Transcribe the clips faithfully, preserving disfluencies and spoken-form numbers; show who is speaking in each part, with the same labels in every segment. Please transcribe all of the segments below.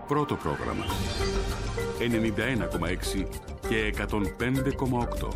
Speaker 1: πρώτο πρόγραμμα. ενενήντα ένα κόμμα έξι και εκατόν πέντε κόμμα οκτώ.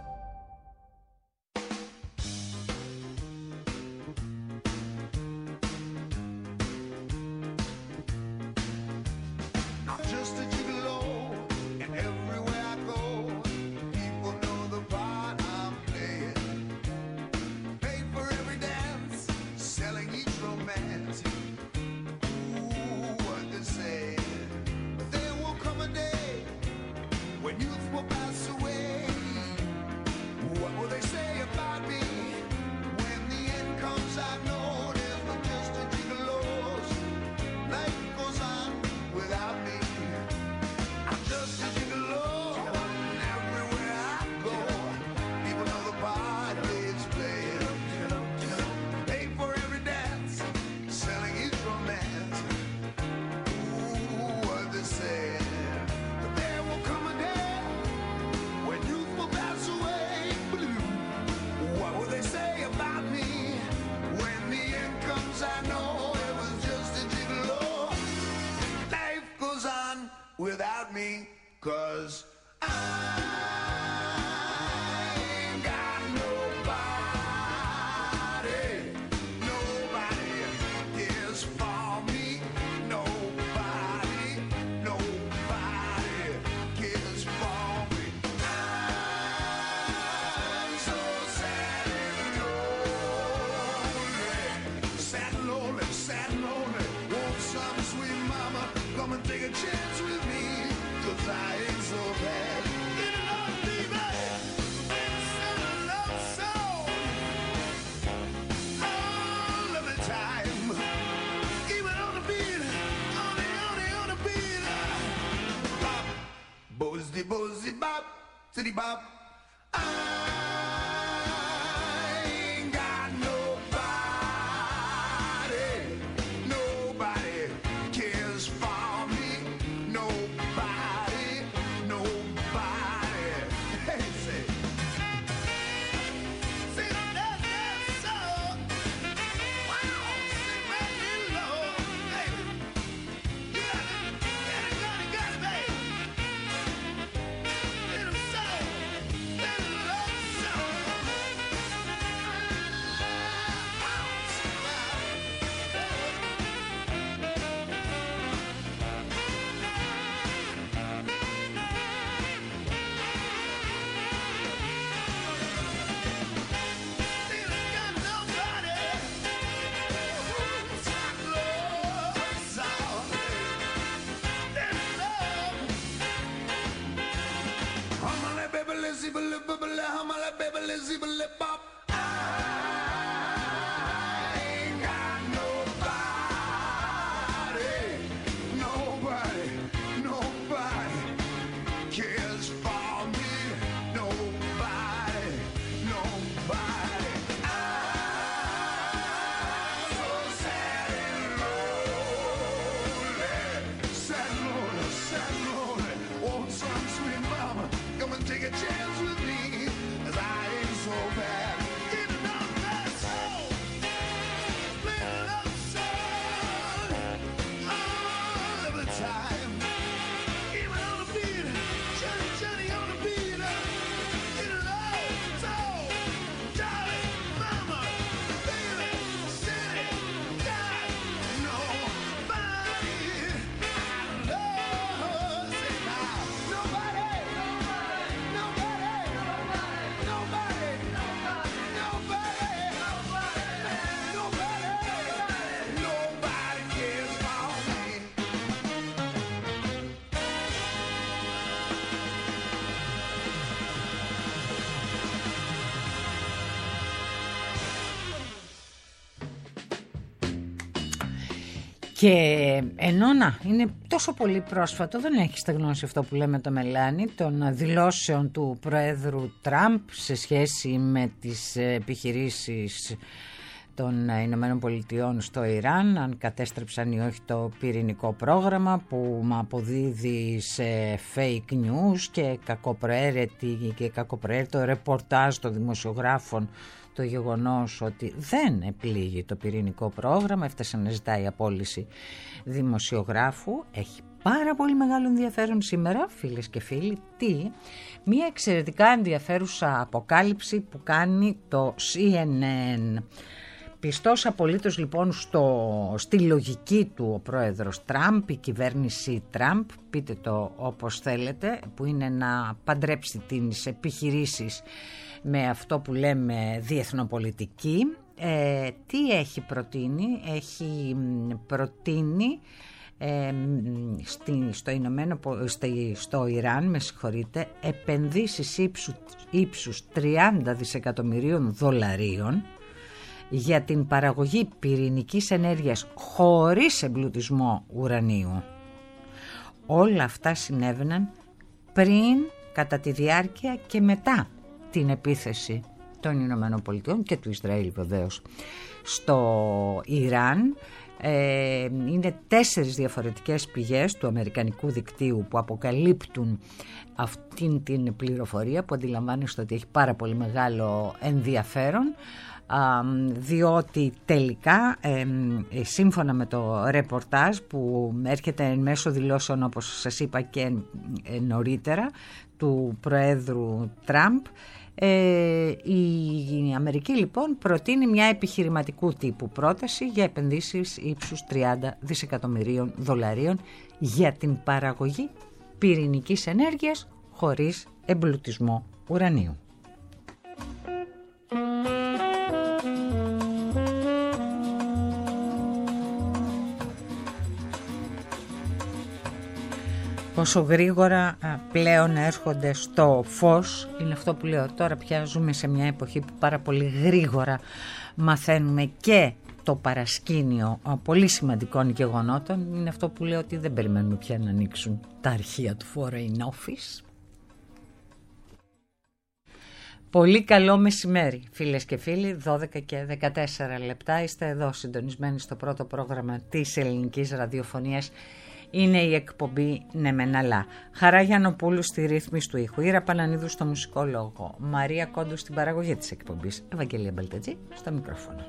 Speaker 2: Και ενώ να, είναι τόσο πολύ πρόσφατο, δεν έχει στεγνώσει αυτό που λέμε το μελάνι, των δηλώσεων του Προέδρου Τραμπ σε σχέση με τις επιχειρήσεις των Ηνωμένων Πολιτειών στο Ιράν, αν κατέστρεψαν ή όχι το πυρηνικό πρόγραμμα, που αποδίδει σε fake news και κακοπροαίρετη και κακοπροαίρετο ρεπορτάζ των δημοσιογράφων το γεγονός ότι δεν επλήγει το πυρηνικό πρόγραμμα. Έφτασε να ζητάει απόλυση δημοσιογράφου. Έχει πάρα πολύ μεγάλο ενδιαφέρον σήμερα, φίλες και φίλοι, τι? Μια εξαιρετικά ενδιαφέρουσα αποκάλυψη που κάνει το σι εν εν. Πιστός απολύτως λοιπόν στο, στη λογική του ο πρόεδρος Τραμπ, η κυβέρνηση Τραμπ, πείτε το όπως θέλετε, που είναι να παντρέψει τις επιχειρήσεις με αυτό που λέμε διεθνοπολιτική. Ε, τι έχει προτείνει? Έχει προτείνει ε, στη, στο, Ηνωμένο, στο, στο Ιράν, με συγχωρείτε, επενδύσεις ύψου, ύψους τριάντα δισεκατομμυρίων δολαρίων για την παραγωγή πυρηνικής ενέργειας χωρίς εμπλουτισμό ουρανίου. Όλα αυτά συνέβαιναν πριν, κατά τη διάρκεια και μετά την επίθεση των Ηνωμένων Πολιτειών και του Ισραήλ βεβαίως στο Ιράν. Ε, είναι τέσσερις διαφορετικές πηγές του αμερικανικού δικτύου που αποκαλύπτουν αυτήν την πληροφορία, που αντιλαμβάνεστε ότι έχει πάρα πολύ μεγάλο ενδιαφέρον, διότι τελικά ε, σύμφωνα με το ρεπορτάζ που έρχεται εν μέσω δηλώσεων, όπως σας είπα και νωρίτερα, του Προέδρου Τραμπ, ε, η Αμερική λοιπόν προτείνει μια επιχειρηματικού τύπου πρόταση για επενδύσεις ύψους τριάντα δισεκατομμυρίων δολαρίων για την παραγωγή πυρηνικής ενέργειας χωρίς εμπλουτισμό ουρανίου. Πόσο γρήγορα πλέον έρχονται στο φως, είναι αυτό που λέω τώρα. Πια ζούμε σε μια εποχή που πάρα πολύ γρήγορα μαθαίνουμε και το παρασκήνιο πολύ σημαντικών γεγονότων. Είναι αυτό που λέω, ότι δεν περιμένουμε πια να ανοίξουν τα αρχεία του Foreign Office. Πολύ καλό μεσημέρι, φίλες και φίλοι, δώδεκα και δεκατέσσερα λεπτά. Είστε εδώ συντονισμένοι στο πρώτο πρόγραμμα της ελληνικής ραδιοφωνίας. Είναι η εκπομπή «Ναι μεν αλλά». Χαρά Γιαννοπούλου στη ρύθμιση του ήχου, Ήρα Πανανίδου στο μουσικό λόγο, Μαρία Κόντου στην παραγωγή της εκπομπής, Ευαγγελία Μπαλτατζή στο μικρόφωνο.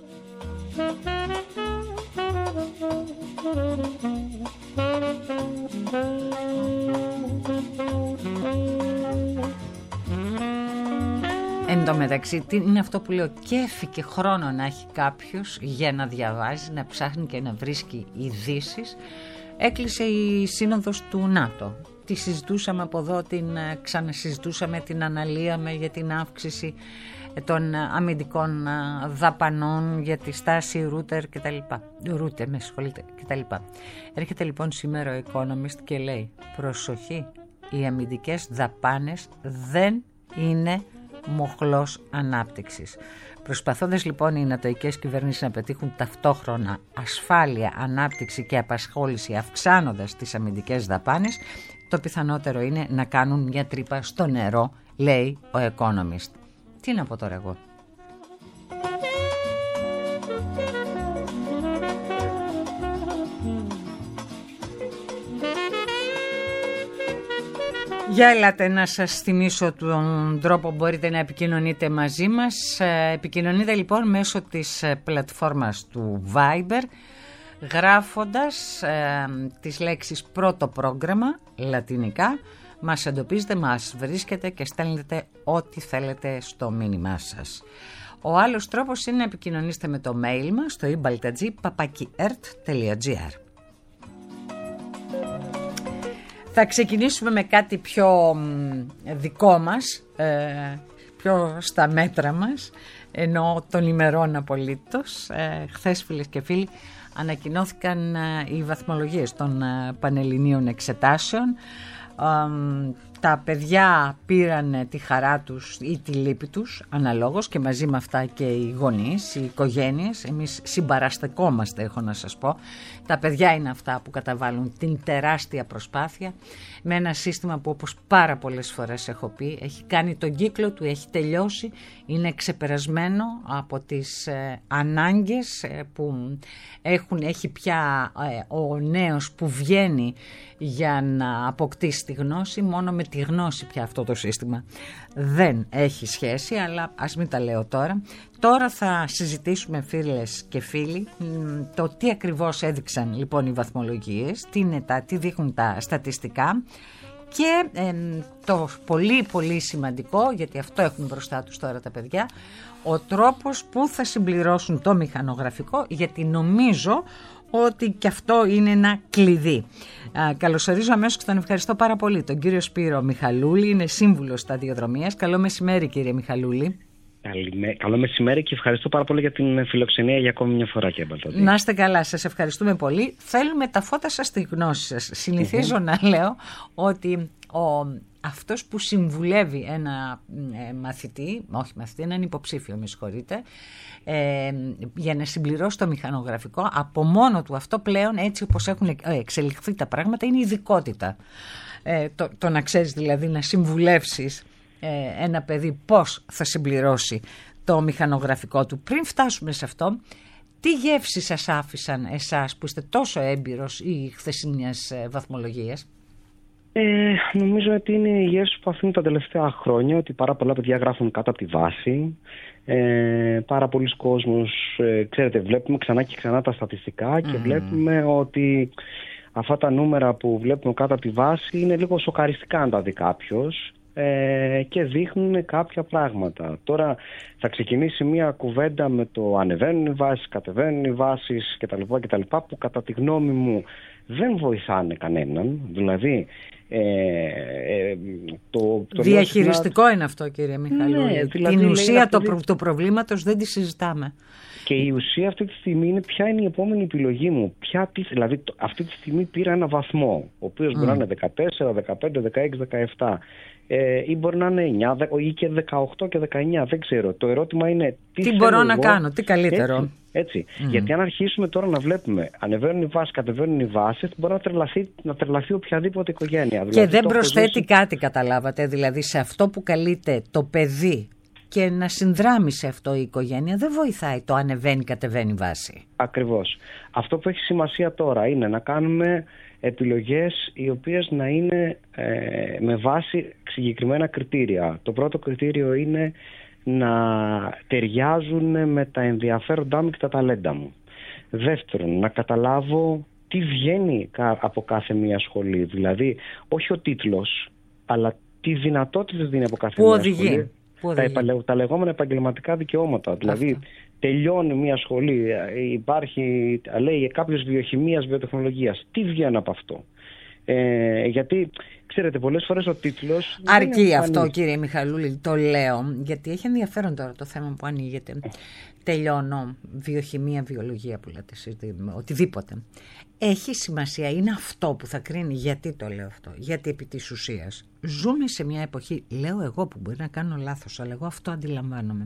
Speaker 2: Εν τω μεταξύ, τι είναι αυτό που λέω, κέφι και χρόνο να έχει κάποιος για να διαβάζει, να ψάχνει και να βρίσκει ειδήσεις. Έκλεισε η σύνοδος του ΝΑΤΟ. Τη συζητούσαμε από εδώ, την ξανασυζητούσαμε, την αναλύαμε για την αύξηση των αμυντικών δαπανών, για τη στάση ρούτερ κτλ. Ρούτερ, με συγχωρείτε, κτλ. Έρχεται λοιπόν σήμερα ο Economist και λέει: προσοχή, οι αμυντικές δαπάνες δεν είναι μοχλός ανάπτυξης. Προσπαθώντας λοιπόν οι νατοικές κυβερνήσεις να πετύχουν ταυτόχρονα ασφάλεια, ανάπτυξη και απασχόληση, αυξάνοντας τις αμυντικές δαπάνες, το πιθανότερο είναι να κάνουν μια τρύπα στο νερό, λέει ο Economist. Τι να πω τώρα εγώ. Για ελάτε να σας θυμίσω τον τρόπο που μπορείτε να επικοινωνείτε μαζί μας. Επικοινωνείτε λοιπόν μέσω της πλατφόρμας του Viber, γράφοντας ε, τις λέξεις πρώτο πρόγραμμα λατινικά. Μας εντοπίζετε, μας βρίσκετε και στέλνετε ό,τι θέλετε στο μήνυμά σας. Ο άλλος τρόπος είναι να επικοινωνήσετε με το mail μας στο ibaltadji παπάκι ερτ τελεία τζι άρ. Θα ξεκινήσουμε με κάτι πιο δικό μας, ε, πιο στα μέτρα μας, ενώ των ημερών απολύτως. Ε, χθες, φίλες και φίλοι, ανακοινώθηκαν ε, οι βαθμολογίες των ε, πανελληνίων εξετάσεων. Ε, τα παιδιά πήραν τη χαρά τους ή τη λύπη τους αναλόγως, και μαζί με αυτά και οι γονείς, οι οικογένειες. Εμείς συμπαραστεκόμαστε, έχω να σας πω. Τα παιδιά είναι αυτά που καταβάλουν την τεράστια προσπάθεια με ένα σύστημα που, όπως πάρα πολλές φορές έχω πει, έχει κάνει τον κύκλο του, έχει τελειώσει, είναι ξεπερασμένο από τις ε, ανάγκες ε, που έχουν, έχει πια ε, ο νέος που βγαίνει για να αποκτήσει τη γνώση. Μόνο με τη γνώση πια αυτό το σύστημα δεν έχει σχέση, αλλά ας μην τα λέω τώρα. Τώρα θα συζητήσουμε, φίλες και φίλοι, το τι ακριβώς έδειξαν λοιπόν οι βαθμολογίες, τι, είναι τα, τι δείχνουν τα στατιστικά και ε, το πολύ πολύ σημαντικό, γιατί αυτό έχουν μπροστά τους τώρα τα παιδιά, ο τρόπος που θα συμπληρώσουν το μηχανογραφικό, γιατί νομίζω ότι και αυτό είναι ένα κλειδί. Α, καλωσορίζω αμέσως και τον ευχαριστώ πάρα πολύ τον κύριο Σπύρο Μιχαλούλη, είναι σύμβουλος σταδιοδρομίας. Καλό μεσημέρι, κύριε Μιχαλούλη.
Speaker 3: Καλό μεσημέρι και ευχαριστώ πάρα πολύ για την φιλοξενία για ακόμη μια φορά, κύριε Μπαλταζίνη.
Speaker 2: Να είστε καλά, σας ευχαριστούμε πολύ. Θέλουμε τα φώτα σας στη γνώση σας. Συνηθίζω mm-hmm. να λέω ότι ο, αυτός που συμβουλεύει ένα ε, μαθητή, όχι μαθητή, έναν υποψήφιο, με συγχωρείτε, ε, για να συμπληρώσει το μηχανογραφικό, από μόνο του αυτό πλέον, έτσι όπως έχουν εξελιχθεί τα πράγματα, είναι ειδικότητα. Ε, το, το να ξέρεις δηλαδή να συμβουλεύσεις ένα παιδί πώς θα συμπληρώσει το μηχανογραφικό του. Πριν φτάσουμε σε αυτό, τι γεύσεις σας άφησαν εσάς που είστε τόσο έμπειρος οι χθεσινές βαθμολογίες?
Speaker 3: Ε, νομίζω ότι είναι οι γεύσεις που αφήνουν τα τελευταία χρόνια, ότι πάρα πολλά παιδιά γράφουν κάτω από τη βάση. Ε, πάρα πολλοί κόσμος, ε, ξέρετε, βλέπουμε ξανά και ξανά τα στατιστικά και mm. βλέπουμε ότι αυτά τα νούμερα που βλέπουμε κάτω από τη βάση είναι λίγο σοκαριστικά αν τα δει κάποιος. Ε, και δείχνουν κάποια πράγματα. Τώρα θα ξεκινήσει μια κουβέντα με το ανεβαίνουν οι βάσεις, κατεβαίνουν οι βάσεις κτλ, κτλ, που κατά τη γνώμη μου δεν βοηθάνε κανέναν. Δηλαδή ε, ε, το, το
Speaker 2: διαχειριστικό να... είναι αυτό, κύριε Μιχαλούλη. Ναι, δηλαδή την ουσία του προ, το προβλήματος δεν τη συζητάμε.
Speaker 3: Και η ουσία αυτή τη στιγμή είναι ποια είναι η επόμενη επιλογή μου. Ποια, δηλαδή αυτή τη στιγμή πήρα ένα βαθμό, ο οποίος mm. μπορεί να είναι δεκατέσσερα, δεκαπέντε, δεκαέξι, δεκαεπτά. Ε, ή μπορεί να είναι εννιά ή και δεκαοκτώ και δεκαεννιά, δεν ξέρω. Το ερώτημα είναι τι,
Speaker 2: τι μπορώ εγώ, να κάνω, τι καλύτερο.
Speaker 3: Έτσι, έτσι. Mm. Γιατί αν αρχίσουμε τώρα να βλέπουμε ανεβαίνουν οι βάσεις, κατεβαίνουν οι βάσεις, μπορεί να τρελαθεί, να τρελαθεί οποιαδήποτε οικογένεια.
Speaker 2: Και
Speaker 3: δηλαδή,
Speaker 2: δεν προσθέτει ζήσει... κάτι, καταλάβατε, δηλαδή σε αυτό που καλείται το παιδί και να συνδράμει σε αυτό η οικογένεια δεν βοηθάει το ανεβαίνει, κατεβαίνει βάση.
Speaker 3: Ακριβώς. Αυτό που έχει σημασία τώρα είναι να κάνουμε επιλογές οι οποίες να είναι ε, με βάση συγκεκριμένα κριτήρια. Το πρώτο κριτήριο είναι να ταιριάζουν με τα ενδιαφέροντά μου και τα ταλέντα μου. Δεύτερον, να καταλάβω τι βγαίνει από κάθε μία σχολή. Δηλαδή, όχι ο τίτλος, αλλά τι δυνατότητες δίνει από κάθε
Speaker 2: που
Speaker 3: μία
Speaker 2: οδηγεί.
Speaker 3: σχολή. Τα, τα λεγόμενα επαγγελματικά δικαιώματα. Αυτό. Δηλαδή, τελειώνει μια σχολή, υπάρχει, λέει, κάποιος βιοχημίας, βιοτεχνολογίας. Τι βγαίνει από αυτό? Ε, γιατί, ξέρετε, πολλές φορές ο τίτλος...
Speaker 2: Αρκεί αυτό, κύριε Μιχαλούλη, το λέω, γιατί έχει ενδιαφέρον τώρα το θέμα που ανοίγεται. Τελειώνω βιοχημία, βιολογία που λέτε, οτιδήποτε. Έχει σημασία, είναι αυτό που θα κρίνει. Γιατί το λέω αυτό? Γιατί επί της ουσίας ζούμε σε μια εποχή, λέω εγώ που μπορεί να κάνω λάθος, αλλά εγώ αυτό αντιλαμβάνομαι,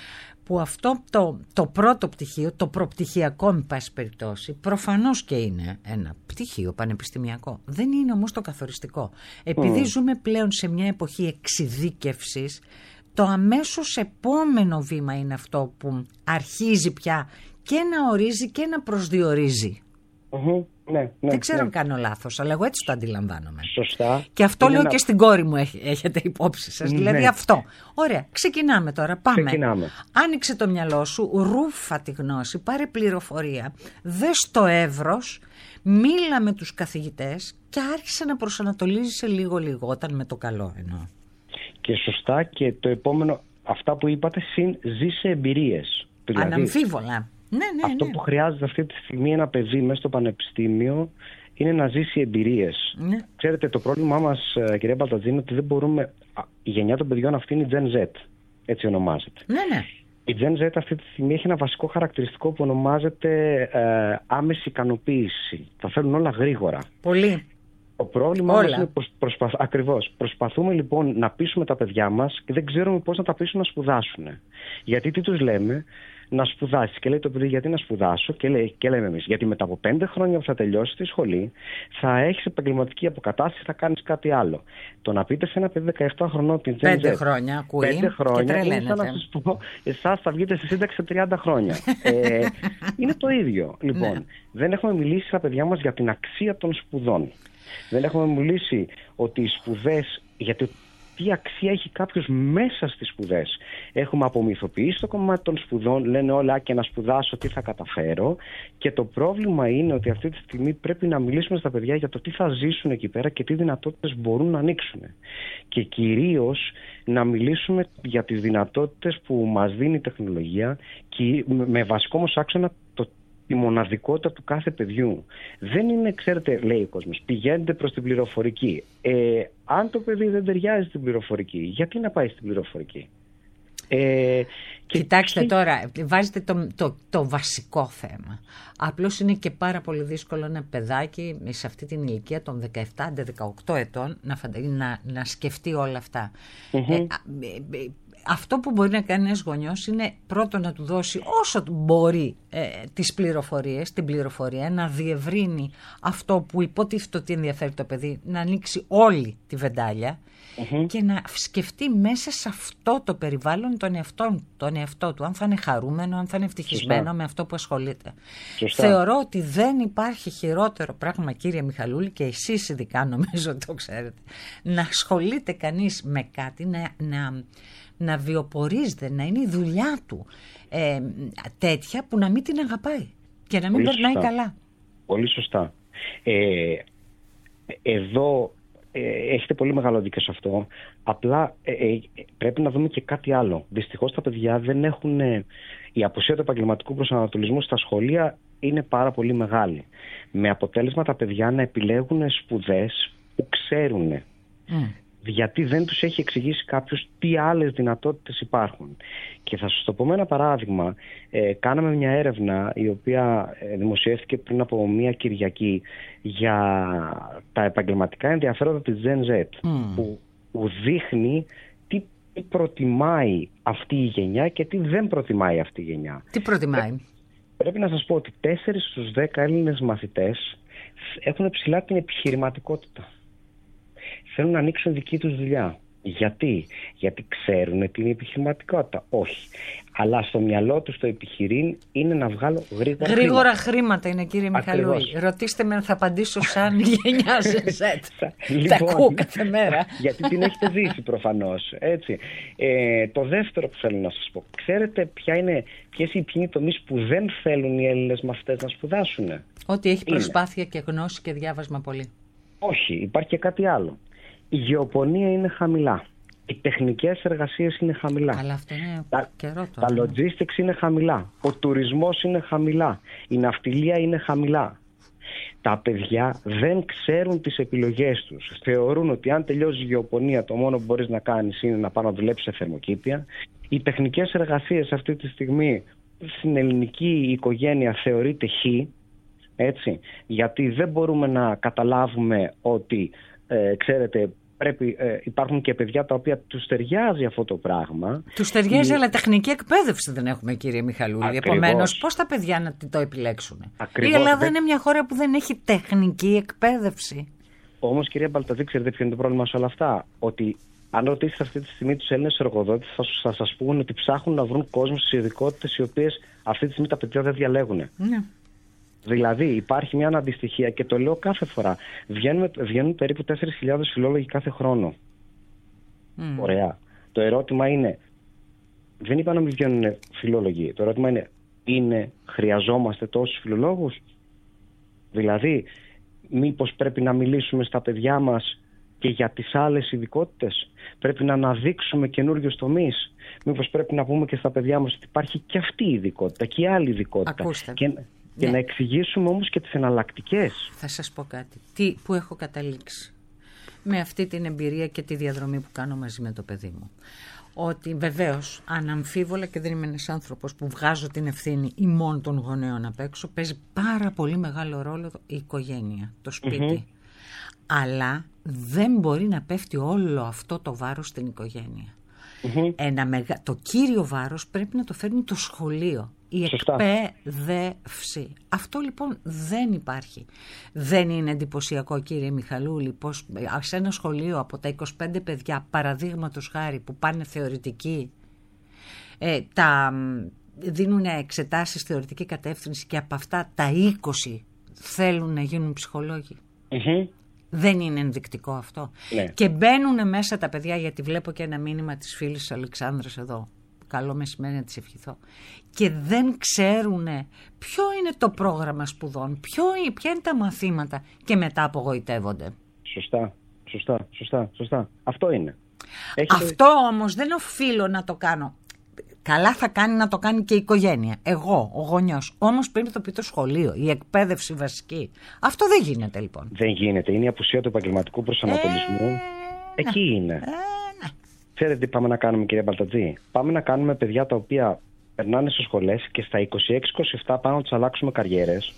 Speaker 2: που αυτό το, το πρώτο πτυχίο, το προπτυχιακό με πάση περιπτώσει, προφανώς και είναι ένα πτυχίο πανεπιστημιακό. Δεν είναι όμως το καθοριστικό. Επειδή mm. ζούμε πλέον σε μια εποχή εξειδίκευσης, το αμέσως επόμενο βήμα είναι αυτό που αρχίζει πια και να ορίζει και να προσδιορίζει.
Speaker 3: Mm-hmm. Ναι, ναι,
Speaker 2: δεν ξέρω
Speaker 3: ναι.
Speaker 2: αν κάνω λάθος, αλλά εγώ έτσι το αντιλαμβάνομαι.
Speaker 3: Σωστά.
Speaker 2: Και αυτό είναι λέω ένα... και στην κόρη μου έχετε υπόψη σας.
Speaker 3: Ναι.
Speaker 2: Δηλαδή αυτό. Ωραία, ξεκινάμε τώρα, πάμε.
Speaker 3: Ξεκινάμε.
Speaker 2: Άνοιξε το μυαλό σου, ρούφα τη γνώση, πάρε πληροφορία, δες το εύρος, μίλα με τους καθηγητές και άρχισε να προσανατολίζεσαι λίγο-λίγο, όταν με το καλό εννοώ. Και
Speaker 3: σωστά, και το επόμενο, αυτά που είπατε, συν ζήσε εμπειρίες.
Speaker 2: Δηλαδή, αναμφίβολα. Ναι, ναι,
Speaker 3: αυτό
Speaker 2: ναι. που
Speaker 3: χρειάζεται αυτή τη στιγμή ένα παιδί μέσα στο πανεπιστήμιο είναι να ζήσει εμπειρίες.
Speaker 2: Ναι.
Speaker 3: Ξέρετε, το πρόβλημά μας, κυρία Μπαλταζίνη, είναι ότι δεν μπορούμε. Η γενιά των παιδιών αυτή είναι η Gen Z. Έτσι ονομάζεται.
Speaker 2: Ναι, ναι.
Speaker 3: Η Gen Z αυτή τη στιγμή έχει ένα βασικό χαρακτηριστικό που ονομάζεται ε, άμεση ικανοποίηση. Θα θέλουν όλα γρήγορα.
Speaker 2: Πολύ.
Speaker 3: Το πρόβλημα μας είναι πως προσπαθ... ακριβώς. Προσπαθούμε λοιπόν να πείσουμε τα παιδιά μας και δεν ξέρουμε πώς να τα πείσουμε να σπουδάσουν. Γιατί τι τους λέμε? Να σπουδάσεις. Και λέει το παιδί, γιατί να σπουδάσω? Και, λέει, και λέμε εμείς, γιατί μετά από πέντε χρόνια που θα τελειώσεις τη σχολή θα έχεις επαγγελματική αποκατάσταση, θα κάνεις κάτι άλλο. Το να πείτε σε ένα παιδί δεκαεπτά χρονών την Gen Z,
Speaker 2: πέντε χρόνια ακούει
Speaker 3: πέντε χρόνια,
Speaker 2: και
Speaker 3: είναι σαν να σας πω, εσάς θα βγείτε στη σύνταξη σε τριάντα χρόνια. ε, είναι το ίδιο. Λοιπόν, ναι. Δεν έχουμε μιλήσει στα παιδιά μας για την αξία των σπουδών. Δεν έχουμε μιλήσει ότι οι σπουδές γιατί τι αξία έχει κάποιος μέσα στις σπουδές. Έχουμε απομυθοποιήσει το κομμάτι των σπουδών, λένε όλα και να σπουδάσω τι θα καταφέρω, και το πρόβλημα είναι ότι αυτή τη στιγμή πρέπει να μιλήσουμε στα παιδιά για το τι θα ζήσουν εκεί πέρα και τι δυνατότητες μπορούν να ανοίξουν. Και κυρίως να μιλήσουμε για τις δυνατότητες που μας δίνει η τεχνολογία και με βασικό όμως άξονα το η μοναδικότητα του κάθε παιδιού. Δεν είναι, ξέρετε, λέει ο κόσμος, πηγαίνετε προς την πληροφορική. Ε, αν το παιδί δεν ταιριάζει στην πληροφορική, γιατί να πάει στην πληροφορική? Ε, και
Speaker 2: Κοιτάξτε
Speaker 3: και...
Speaker 2: τώρα, βάζετε το, το, το βασικό θέμα. Απλώς είναι και πάρα πολύ δύσκολο ένα παιδάκι σε αυτή την ηλικία των δεκαεπτά δεκαοκτώ ετών να, φαντα... να, να σκεφτεί όλα αυτά. Mm-hmm. Ε, ε, ε, Αυτό που μπορεί να κάνει ένας γονιός είναι πρώτον να του δώσει όσο μπορεί ε, τις πληροφορίες, την πληροφορία, να διευρύνει αυτό που υποτίθεται ότι ενδιαφέρει το παιδί, να ανοίξει όλη τη βεντάλια mm-hmm. και να σκεφτεί μέσα σε αυτό το περιβάλλον τον εαυτό, τον εαυτό του, αν θα είναι χαρούμενο, αν θα είναι ευτυχισμένο Σωστά. με αυτό που ασχολείται. Σωστά. Θεωρώ ότι δεν υπάρχει χειρότερο πράγμα, κύριε Μιχαλούλη, και εσείς ειδικά νομίζω ότι το ξέρετε, να ασχολείται κανείς με κάτι, να... να να βιοπορίζεται, να είναι η δουλειά του ε, τέτοια που να μην την αγαπάει και να μην Πολύ περνάει σωστά. καλά.
Speaker 3: Πολύ σωστά. Ε, εδώ ε, έχετε πολύ μεγάλο δίκιο σε αυτό. Απλά ε, ε, πρέπει να δούμε και κάτι άλλο. Δυστυχώς τα παιδιά δεν έχουν... Ε, η απουσία του επαγγελματικού προσανατολισμού στα σχολεία είναι πάρα πολύ μεγάλη. Με αποτέλεσμα τα παιδιά να επιλέγουν σπουδές που ξέρουν. Mm. Γιατί δεν τους έχει εξηγήσει κάποιος τι άλλες δυνατότητες υπάρχουν. Και θα σας το πω με ένα παράδειγμα. Ε, κάναμε μια έρευνα η οποία ε, δημοσιεύτηκε πριν από μια Κυριακή για τα επαγγελματικά ενδιαφέροντα της Gen Z mm. που, που δείχνει τι προτιμάει αυτή η γενιά και τι δεν προτιμάει αυτή η γενιά.
Speaker 2: Τι προτιμάει?
Speaker 3: Πρέπει, πρέπει να σας πω ότι τέσσερις στους δέκα Έλληνες μαθητές έχουν ψηλά την επιχειρηματικότητα. Θέλουν να ανοίξουν δική τους δουλειά. Γιατί? Γιατί ξέρουν τι είναι η επιχειρηματικότητα? Όχι. Αλλά στο μυαλό τους το επιχειρήν είναι να βγάλω γρήγορα,
Speaker 2: γρήγορα χρήματα. χρήματα είναι, κύριε Μιχαλούλη. Ρωτήστε με αν θα απαντήσω σαν γενιά Z.
Speaker 3: Λοιπόν,
Speaker 2: τα ακούω κάθε μέρα.
Speaker 3: Γιατί την έχετε ζήσει προφανώς. Έτσι. Ε, το δεύτερο που θέλω να σας πω. Ξέρετε ποια είναι, ποιες είναι οι τομείς που δεν θέλουν οι Έλληνες μαθητές να σπουδάσουν?
Speaker 2: Ότι έχει προσπάθεια είναι. και γνώση και διάβασμα πολύ.
Speaker 3: Όχι. Υπάρχει και κάτι άλλο. Η γεωπονία είναι χαμηλά. Οι τεχνικές εργασίες είναι χαμηλά.
Speaker 2: Αλλά αυτό είναι
Speaker 3: τα,
Speaker 2: καιρό
Speaker 3: τώρα. Τα logistics είναι χαμηλά. Ο τουρισμός είναι χαμηλά. Η ναυτιλία είναι χαμηλά. Τα παιδιά δεν ξέρουν τις επιλογές τους. Θεωρούν ότι αν τελειώσει η γεωπονία το μόνο που μπορείς να κάνεις είναι να πάω να δουλέψεις σε θερμοκήπια. Οι τεχνικές εργασίες αυτή τη στιγμή στην ελληνική οικογένεια θεωρείται χ. Έτσι, γιατί δεν μπορούμε να καταλάβουμε ότι Ε, ξέρετε, πρέπει, ε, υπάρχουν και παιδιά τα οποία τους ταιριάζει αυτό το πράγμα.
Speaker 2: Τους ταιριάζει, η... αλλά τεχνική εκπαίδευση δεν έχουμε, κύριε Μιχαλούλη. Επομένως, πώς τα παιδιά να το επιλέξουν?
Speaker 3: Ακριβώς.
Speaker 2: Η Ελλάδα
Speaker 3: δεν...
Speaker 2: είναι μια χώρα που δεν έχει τεχνική εκπαίδευση.
Speaker 3: Όμως, κυρία Μπαλταζή, ξέρετε ποιο είναι το πρόβλημα σε όλα αυτά? Ότι αν ρωτήσετε αυτή τη στιγμή τους Έλληνες εργοδότες, θα, θα σας πούν ότι ψάχνουν να βρουν κόσμο στις ειδικότητες οι οποίες αυτή τη στιγμή τα παιδιά δεν διαλέγουν.
Speaker 2: Ναι.
Speaker 3: Δηλαδή υπάρχει μια αναντιστοιχία και το λέω κάθε φορά. Βγαίνουν, βγαίνουν περίπου τέσσερις χιλιάδες φιλόλογοι κάθε χρόνο. Mm. Ωραία. Το ερώτημα είναι, δεν είπα να μην βγαίνουν φιλόλογοι. Το ερώτημα είναι, είναι χρειαζόμαστε τόσους φιλολόγους? Δηλαδή, μήπως πρέπει να μιλήσουμε στα παιδιά μας και για τις άλλες ειδικότητες? Πρέπει να αναδείξουμε καινούριους τομείς? Μήπως πρέπει να πούμε και στα παιδιά μας ότι υπάρχει και αυτή η ειδικότητα και η άλλη ειδικότητα?
Speaker 2: Ακούστε.
Speaker 3: Και... Και ναι. να εξηγήσουμε όμως και τις εναλλακτικές.
Speaker 2: Θα σας πω κάτι. Τι που έχω καταλήξει με αυτή την εμπειρία και τη διαδρομή που κάνω μαζί με το παιδί μου. Ότι βεβαίως, αναμφίβολα, και δεν είμαι ένας άνθρωπος που βγάζω την ευθύνη ημών των γονέων απ' έξω, παίζει πάρα πολύ μεγάλο ρόλο η οικογένεια, το σπίτι. Mm-hmm. Αλλά δεν μπορεί να πέφτει όλο αυτό το βάρος στην οικογένεια. Mm-hmm. Ένα μεγα... Το κύριο βάρος πρέπει να το φέρνει το σχολείο. Η Σωστά. εκπαίδευση. Αυτό λοιπόν δεν υπάρχει. Δεν είναι εντυπωσιακό, κύριε Μιχαλούλη, πως σε ένα σχολείο από τα είκοσι πέντε παιδιά, παραδείγματος χάρη, που πάνε θεωρητική, ε, τα δίνουν εξετάσεις θεωρητική κατεύθυνση και από αυτά τα είκοσι θέλουν να γίνουν ψυχολόγοι. Mm-hmm. Δεν είναι ενδεικτικό αυτό?
Speaker 3: Ναι.
Speaker 2: Και μπαίνουν μέσα τα παιδιά, γιατί βλέπω και ένα μήνυμα της φίλης Αλεξάνδρας εδώ. Καλό μεσημέρι να της ευχηθώ. Και δεν ξέρουν ποιο είναι το πρόγραμμα σπουδών, ποιο, ποια είναι τα μαθήματα και μετά απογοητεύονται.
Speaker 3: Σωστά, σωστά, σωστά, σωστά. Αυτό είναι. Έχετε...
Speaker 2: Αυτό όμως δεν οφείλω να το κάνω. Καλά θα κάνει να το κάνει και η οικογένεια. Εγώ, ο γονιός. Όμως πρέπει να το πει το σχολείο, η εκπαίδευση βασική. Αυτό δεν γίνεται λοιπόν.
Speaker 3: Δεν γίνεται. Είναι η απουσία του επαγγελματικού προσανατολισμού.
Speaker 2: Ε,
Speaker 3: Εκεί
Speaker 2: ναι.
Speaker 3: είναι.
Speaker 2: Ε, ναι.
Speaker 3: Ξέρετε τι πάμε να κάνουμε, κυρία Μπαλτατζή? Πάμε να κάνουμε παιδιά τα οποία περνάνε στις σχολές και στα είκοσι έξι είκοσι επτά πάμε να τους αλλάξουμε καριέρες.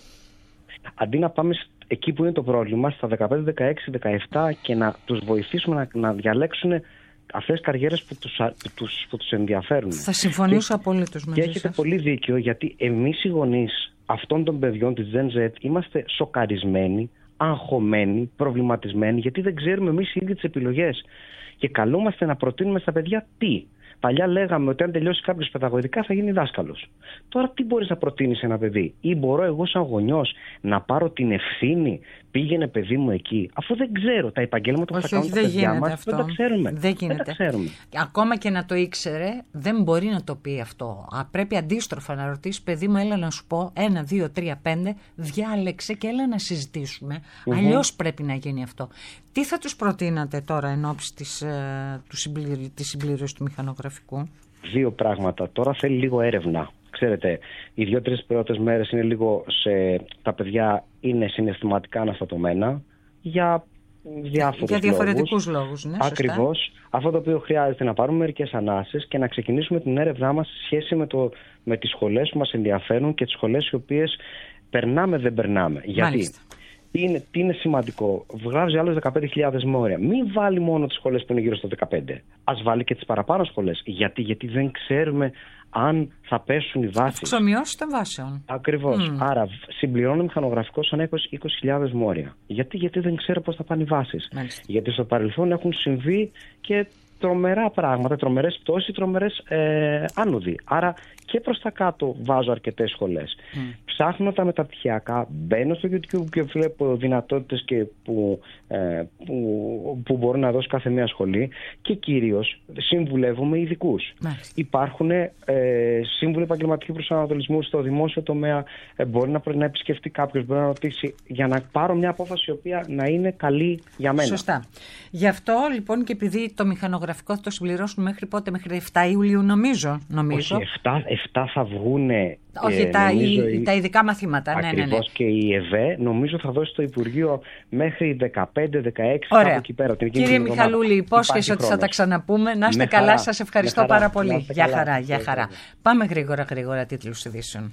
Speaker 3: Αντί να πάμε εκεί που είναι το πρόβλημα, στα δεκαπέντε, δεκαέξι, δεκαεπτά και να τους βοηθήσουμε να, να διαλέξουν αυτές τις καριέρες που τους, που τους, που τους ενδιαφέρουν.
Speaker 2: Θα συμφωνήσω απολύτως μαζί
Speaker 3: Και
Speaker 2: σας.
Speaker 3: έχετε πολύ δίκιο, γιατί εμείς οι γονείς αυτών των παιδιών της Gen Z είμαστε σοκαρισμένοι, αγχωμένοι, προβληματισμένοι, γιατί δεν ξέρουμε εμείς οι ίδιοι τις επιλογές. Και καλούμαστε να προτείνουμε στα παιδιά τι. Παλιά λέγαμε ότι αν τελειώσει κάποιος παιδαγωγικά θα γίνει δάσκαλος. Τώρα τι μπορείς να προτείνεις ένα παιδί? Ή μπορώ εγώ σαν γονιός να πάρω την ευθύνη, πήγαινε παιδί μου εκεί, αφού δεν ξέρω τα επαγγέλματα που θα κάνουν τα παιδιά μας,
Speaker 2: αυτό.
Speaker 3: δεν τα ξέρουμε.
Speaker 2: Δεν γίνεται.
Speaker 3: Δεν τα ξέρουμε.
Speaker 2: Ακόμα και να το ήξερε, δεν μπορεί να το πει αυτό. Α, πρέπει αντίστροφα να ρωτήσει, παιδί μου, έλα να σου πω ένα, δύο, τρία, πέντε, διάλεξε και έλα να συζητήσουμε. Mm-hmm. Αλλιώς πρέπει να γίνει αυτό. Τι θα τους προτείνατε τώρα εν ώψη της, ε, του συμπληρ, της συμπλήρωσης του μηχανογραφικού?
Speaker 3: Δύο πράγματα. Τώρα θέλει λίγο έρευνα. Ξέρετε, οι δύο-τρεις πρώτες μέρες είναι λίγο σε... τα παιδιά είναι συναισθηματικά αναστατωμένα για διάφορους
Speaker 2: για διαφορετικούς
Speaker 3: λόγους.
Speaker 2: λόγους, ναι,
Speaker 3: Ακριβώς. Αυτό το οποίο χρειάζεται να πάρουμε μερικές ανάσεις και να ξεκινήσουμε την έρευνά μας σε σχέση με, το... με τις σχολές που μας ενδιαφέρουν και τις σχολές οι οποίες περνάμε δεν περνάμε. Γιατί τι είναι, τι είναι σημαντικό? Βγάζει άλλες δεκαπέντε χιλιάδες μόρια. Μην βάλει μόνο τις σχολές που είναι γύρω στα δεκαπέντε. Ας βάλει και τις παραπάνω σχολές. Γιατί, γιατί δεν ξέρουμε αν θα πέσουν οι βάσεις.
Speaker 2: Αυξομοιώσεις των βάσεων.
Speaker 3: Ακριβώς.
Speaker 2: Mm.
Speaker 3: Άρα συμπληρώνω μηχανογραφικό σαν είκοσι χιλιάδες μόρια. Γιατί, γιατί δεν ξέρω πώς θα πάνε οι βάσεις.
Speaker 2: Μάλιστα.
Speaker 3: Γιατί στο παρελθόν έχουν συμβεί και τρομερά πράγματα, τρομερές πτώσεις, τρομερές ε, άνοδοι. Άρα και προς τα κάτω βάζω αρκετές σχολές. Mm. Ψάχνω τα μεταπτυχιακά, μπαίνω στο YouTube και βλέπω δυνατότητες και που, ε, που, που μπορεί να δώσει κάθε μία σχολή και κυρίως συμβουλεύομαι ειδικούς. Mm. Υπάρχουν ε, σύμβουλοι επαγγελματικού προσανατολισμού στο δημόσιο τομέα, ε, μπορεί να, να επισκεφτεί κάποιος, μπορεί να ρωτήσει για να πάρω μια απόφαση η οποία να είναι καλή για μένα.
Speaker 2: Σωστά. Γι' αυτό λοιπόν και επειδή το μηχανογραφικό θα το συμπληρώσουν μέχρι πότε, μέχρι εφτά Ιουλίου νομίζω. νομίζω.
Speaker 3: Όχι, εφτά θα βγούνε.
Speaker 2: Όχι,
Speaker 3: ε,
Speaker 2: τα,
Speaker 3: νομίζω,
Speaker 2: η, τα ειδικά μαθήματα.
Speaker 3: Ακριβώς,
Speaker 2: ναι, ναι, ναι.
Speaker 3: Και η ΕΒΕ νομίζω θα δώσει στο Υπουργείο μέχρι δεκαπέντε δεκαέξι
Speaker 2: κάπου
Speaker 3: εκεί πέρα. Την
Speaker 2: Κύριε Μιχαλούλη, υπόσχεση ότι θα τα ξαναπούμε. Να είστε καλά, σας ευχαριστώ χαρά, πάρα πολύ. Γεια χαρά, γεια χαρά. Πάμε γρήγορα, γρήγορα τίτλους ειδήσεων.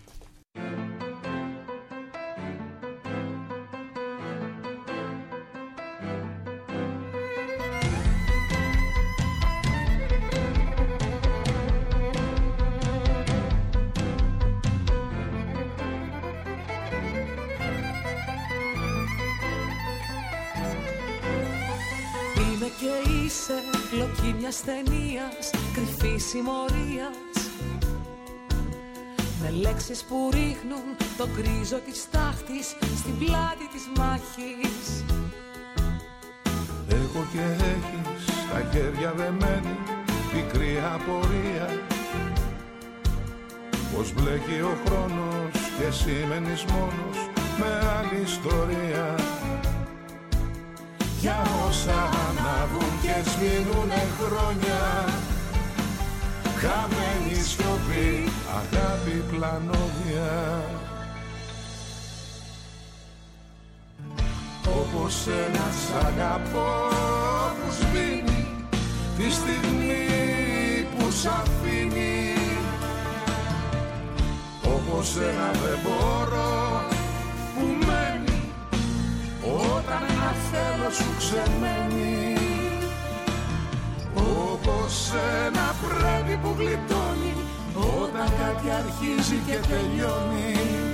Speaker 4: Και είσαι πλοκή μιας ταινίας, κρυφή συμμορίας, με λέξεις που ρίχνουν το γκρίζο της τάχτης στην πλάτη της μάχης.
Speaker 5: Έχω και έχεις τα χέρια δεμένη πικρή απορία, πως μπλέκει ο χρόνος και σήμαινεις μόνος με άλλη ιστορία. Για όσα ανάβουν και σβήνουνε χρόνια, χαμένη σιωπή, αγάπη πλανόδια. Όπως ένας αγαπώ που σβήνει τη στιγμή που σ' αφήνει, όπως ένα δεν μπορώ που μένει όταν ένα θέλω σου ξεμένει, όπως ένα πρέπει που γλιτώνει όταν κάτι αρχίζει και τελειώνει,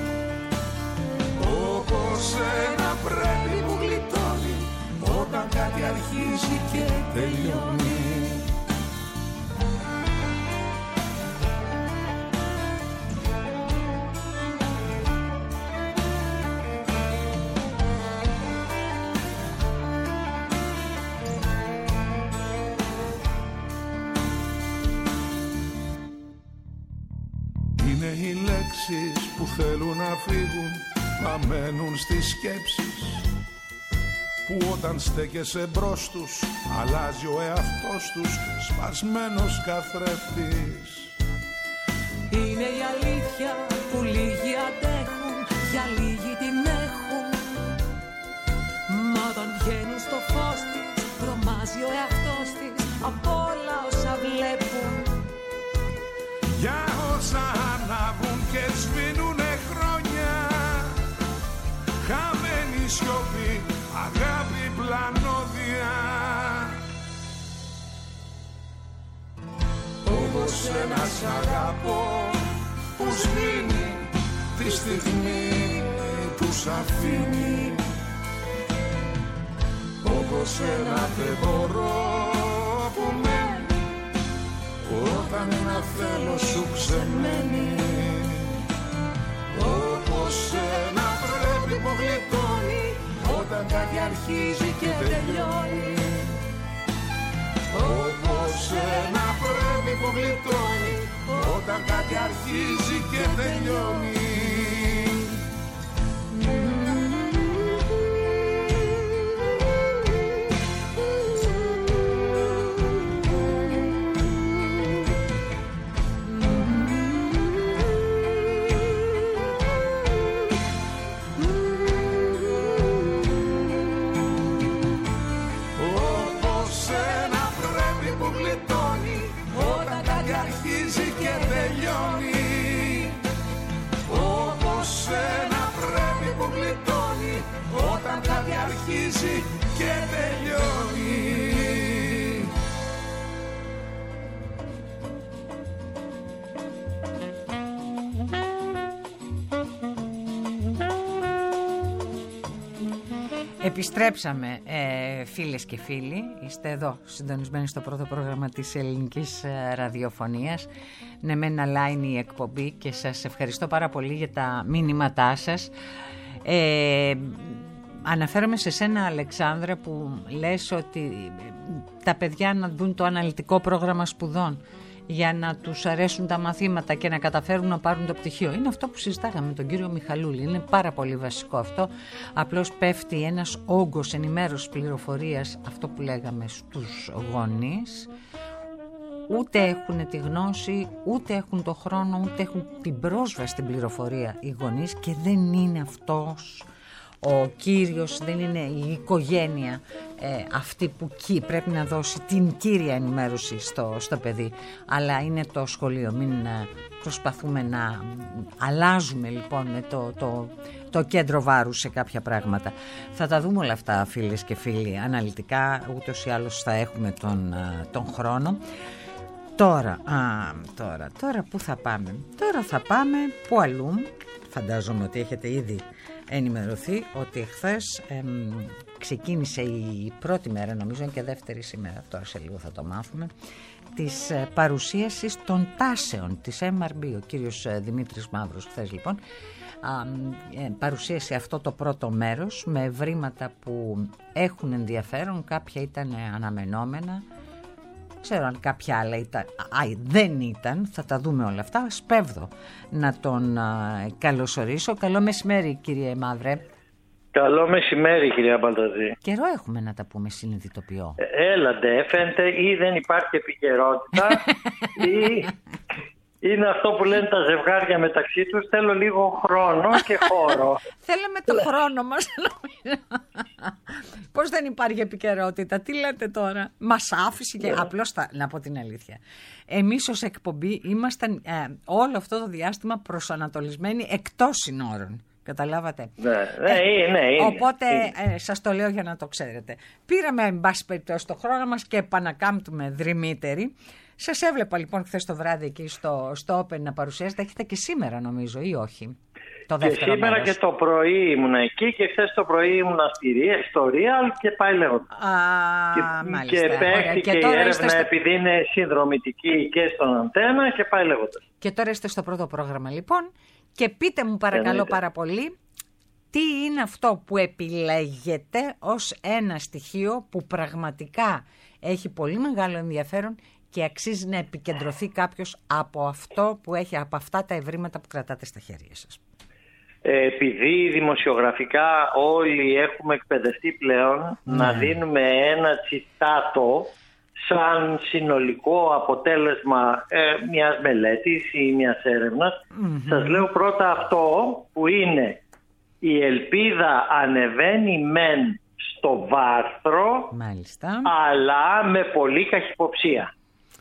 Speaker 5: όπως ένα πρέπει που γλιτώνει όταν κάτι αρχίζει και τελειώνει. Είναι οι λέξεις που θέλουν να φύγουν, μα μένουν στις σκέψεις, που όταν στέκεσαι μπρος τους αλλάζει ο εαυτός τους, σπασμένος καθρέφτης.
Speaker 4: Είναι η αλήθεια που λίγοι αντέχουν, για λίγοι την έχουν. Μα όταν βγαίνουν στο φως της, τρομάζει ο εαυτός της από όλα όσα βλέπουν.
Speaker 5: Για όσα ανάβουν και σβήνουνε χρόνια, χαμένη σιωπή, αγάπη πλανόδια. Όπως ένας αγαπώ που σβήνει τη στιγμή που σ' αφήνει. Όπως ένα δεν μπορώ που μένει όταν ένα θέλω σου ξεμένει. Όπως ένα πρέπει που γλιτώνει όταν κάτι αρχίζει και τελειώνει. Όπως ένα πρέπει που γλιτώνει όταν κάτι αρχίζει και τελειώνει. Αρχίζει και τελειώνει.
Speaker 2: Επιστρέψαμε, ε, φίλες και φίλοι. Είστε εδώ συντονισμένοι στο πρώτο πρόγραμμα της ελληνικής ε, ραδιοφωνίας. Ναι μεν, αλλά είναι η εκπομπή και σας ευχαριστώ πάρα πολύ για τα μήνυματά σας. ε, Αναφέρομαι σε σένα, Αλεξάνδρα, που λες ότι τα παιδιά να δουν το αναλυτικό πρόγραμμα σπουδών για να τους αρέσουν τα μαθήματα και να καταφέρουν να πάρουν το πτυχίο. Είναι αυτό που συζητάγαμε με τον κύριο Μιχαλούλη. Είναι πάρα πολύ βασικό αυτό. Απλώς πέφτει ένας όγκος ενημέρωσης πληροφορίας, αυτό που λέγαμε, στους γονείς. Ούτε έχουν τη γνώση, ούτε έχουν το χρόνο, ούτε έχουν την πρόσβαση στην πληροφορία οι γονείς, και δεν είναι αυτός ο κύριος, δεν είναι η οικογένεια ε, αυτή που κι, πρέπει να δώσει την κύρια ενημέρωση στο, στο παιδί, αλλά είναι το σχολείο. Μην ε, προσπαθούμε να αλλάζουμε λοιπόν το, το, το κέντρο βάρους σε κάποια πράγματα. Θα τα δούμε όλα αυτά, φίλες και φίλοι, αναλυτικά, ούτως ή άλλως θα έχουμε τον, τον χρόνο. Τώρα, α, τώρα, τώρα πού θα πάμε? Τώρα θα πάμε που αλλού. Φαντάζομαι ότι έχετε ήδη ενημερωθεί ότι εχθές εμ, ξεκίνησε η πρώτη μέρα, νομίζω είναι και δεύτερη σήμερα, τώρα σε λίγο θα το μάθουμε, της ε, παρουσίασης των τάσεων της εμ αρ μπι. Ο κύριος ε, Δημήτρης Μαύρος χθες λοιπόν α, ε, παρουσίασε αυτό το πρώτο μέρος με ευρήματα που έχουν ενδιαφέρον, κάποια ήταν αναμενόμενα. Ξέρω αν κάποια άλλα ήταν, α, δεν ήταν, θα τα δούμε όλα αυτά. Σπέβδω να τον α, καλωσορίσω. Καλό μεσημέρι, κύριε Μαύρε.
Speaker 6: Καλό μεσημέρι, κυρία Μπαλταζή.
Speaker 2: Καιρό έχουμε να τα πούμε, συνειδητοποιώ.
Speaker 6: Ε, έλατε, φαίνεται ή δεν υπάρχει επικαιρότητα ή είναι αυτό που λένε τα ζευγάρια μεταξύ τους, θέλω λίγο χρόνο και χώρο.
Speaker 2: Θέλουμε το χρόνο μας. Πώς δεν υπάρχει επικαιρότητα, τι λέτε τώρα? Μας άφησε και απλώς θα, να πω την αλήθεια. Εμείς ως εκπομπή ήμασταν ε, όλο αυτό το διάστημα προσανατολισμένοι εκτός συνόρων. Καταλάβατε.
Speaker 6: Ναι, ναι, ε, ναι, είναι,
Speaker 2: οπότε
Speaker 6: είναι.
Speaker 2: Ε, σας το λέω για να το ξέρετε. Πήραμε εν πάση περιπτώσει το χρόνο μας και επανακάμπτουμε δρυμύτεροι. Σας έβλεπα λοιπόν χθες το βράδυ εκεί στο, στο Open να παρουσιάσετε. Έχετε και σήμερα νομίζω ή όχι? Το
Speaker 6: και σήμερα μέρος. Και το πρωί ήμουν εκεί και χθες το πρωί ήμουν στο Real και πάει λέγοντα.
Speaker 2: Α,
Speaker 6: και,
Speaker 2: μάλιστα.
Speaker 6: Και παίχτηκε η έρευνα στο... επειδή είναι συνδρομητική και στον αντένα και πάει λέγοντα.
Speaker 2: Και τώρα είστε στο πρώτο πρόγραμμα λοιπόν και πείτε μου παρακαλώ Εννοείται. πάρα πολύ τι είναι αυτό που επιλέγετε ως ένα στοιχείο που πραγματικά έχει πολύ μεγάλο ενδιαφέρον και αξίζει να επικεντρωθεί κάποιος από αυτό που έχει, από αυτά τα ευρήματα που κρατάτε στα χέρια σας?
Speaker 6: Επειδή δημοσιογραφικά όλοι έχουμε εκπαιδευτεί πλέον mm. να δίνουμε ένα τσιτάτο σαν συνολικό αποτέλεσμα ε, μιας μελέτης ή μιας έρευνας, mm-hmm. σας λέω πρώτα αυτό που είναι: η ελπίδα ανεβαίνει μεν στο βάρθρο,
Speaker 2: μάλιστα, αλλά
Speaker 6: με πολύ καχυποψία.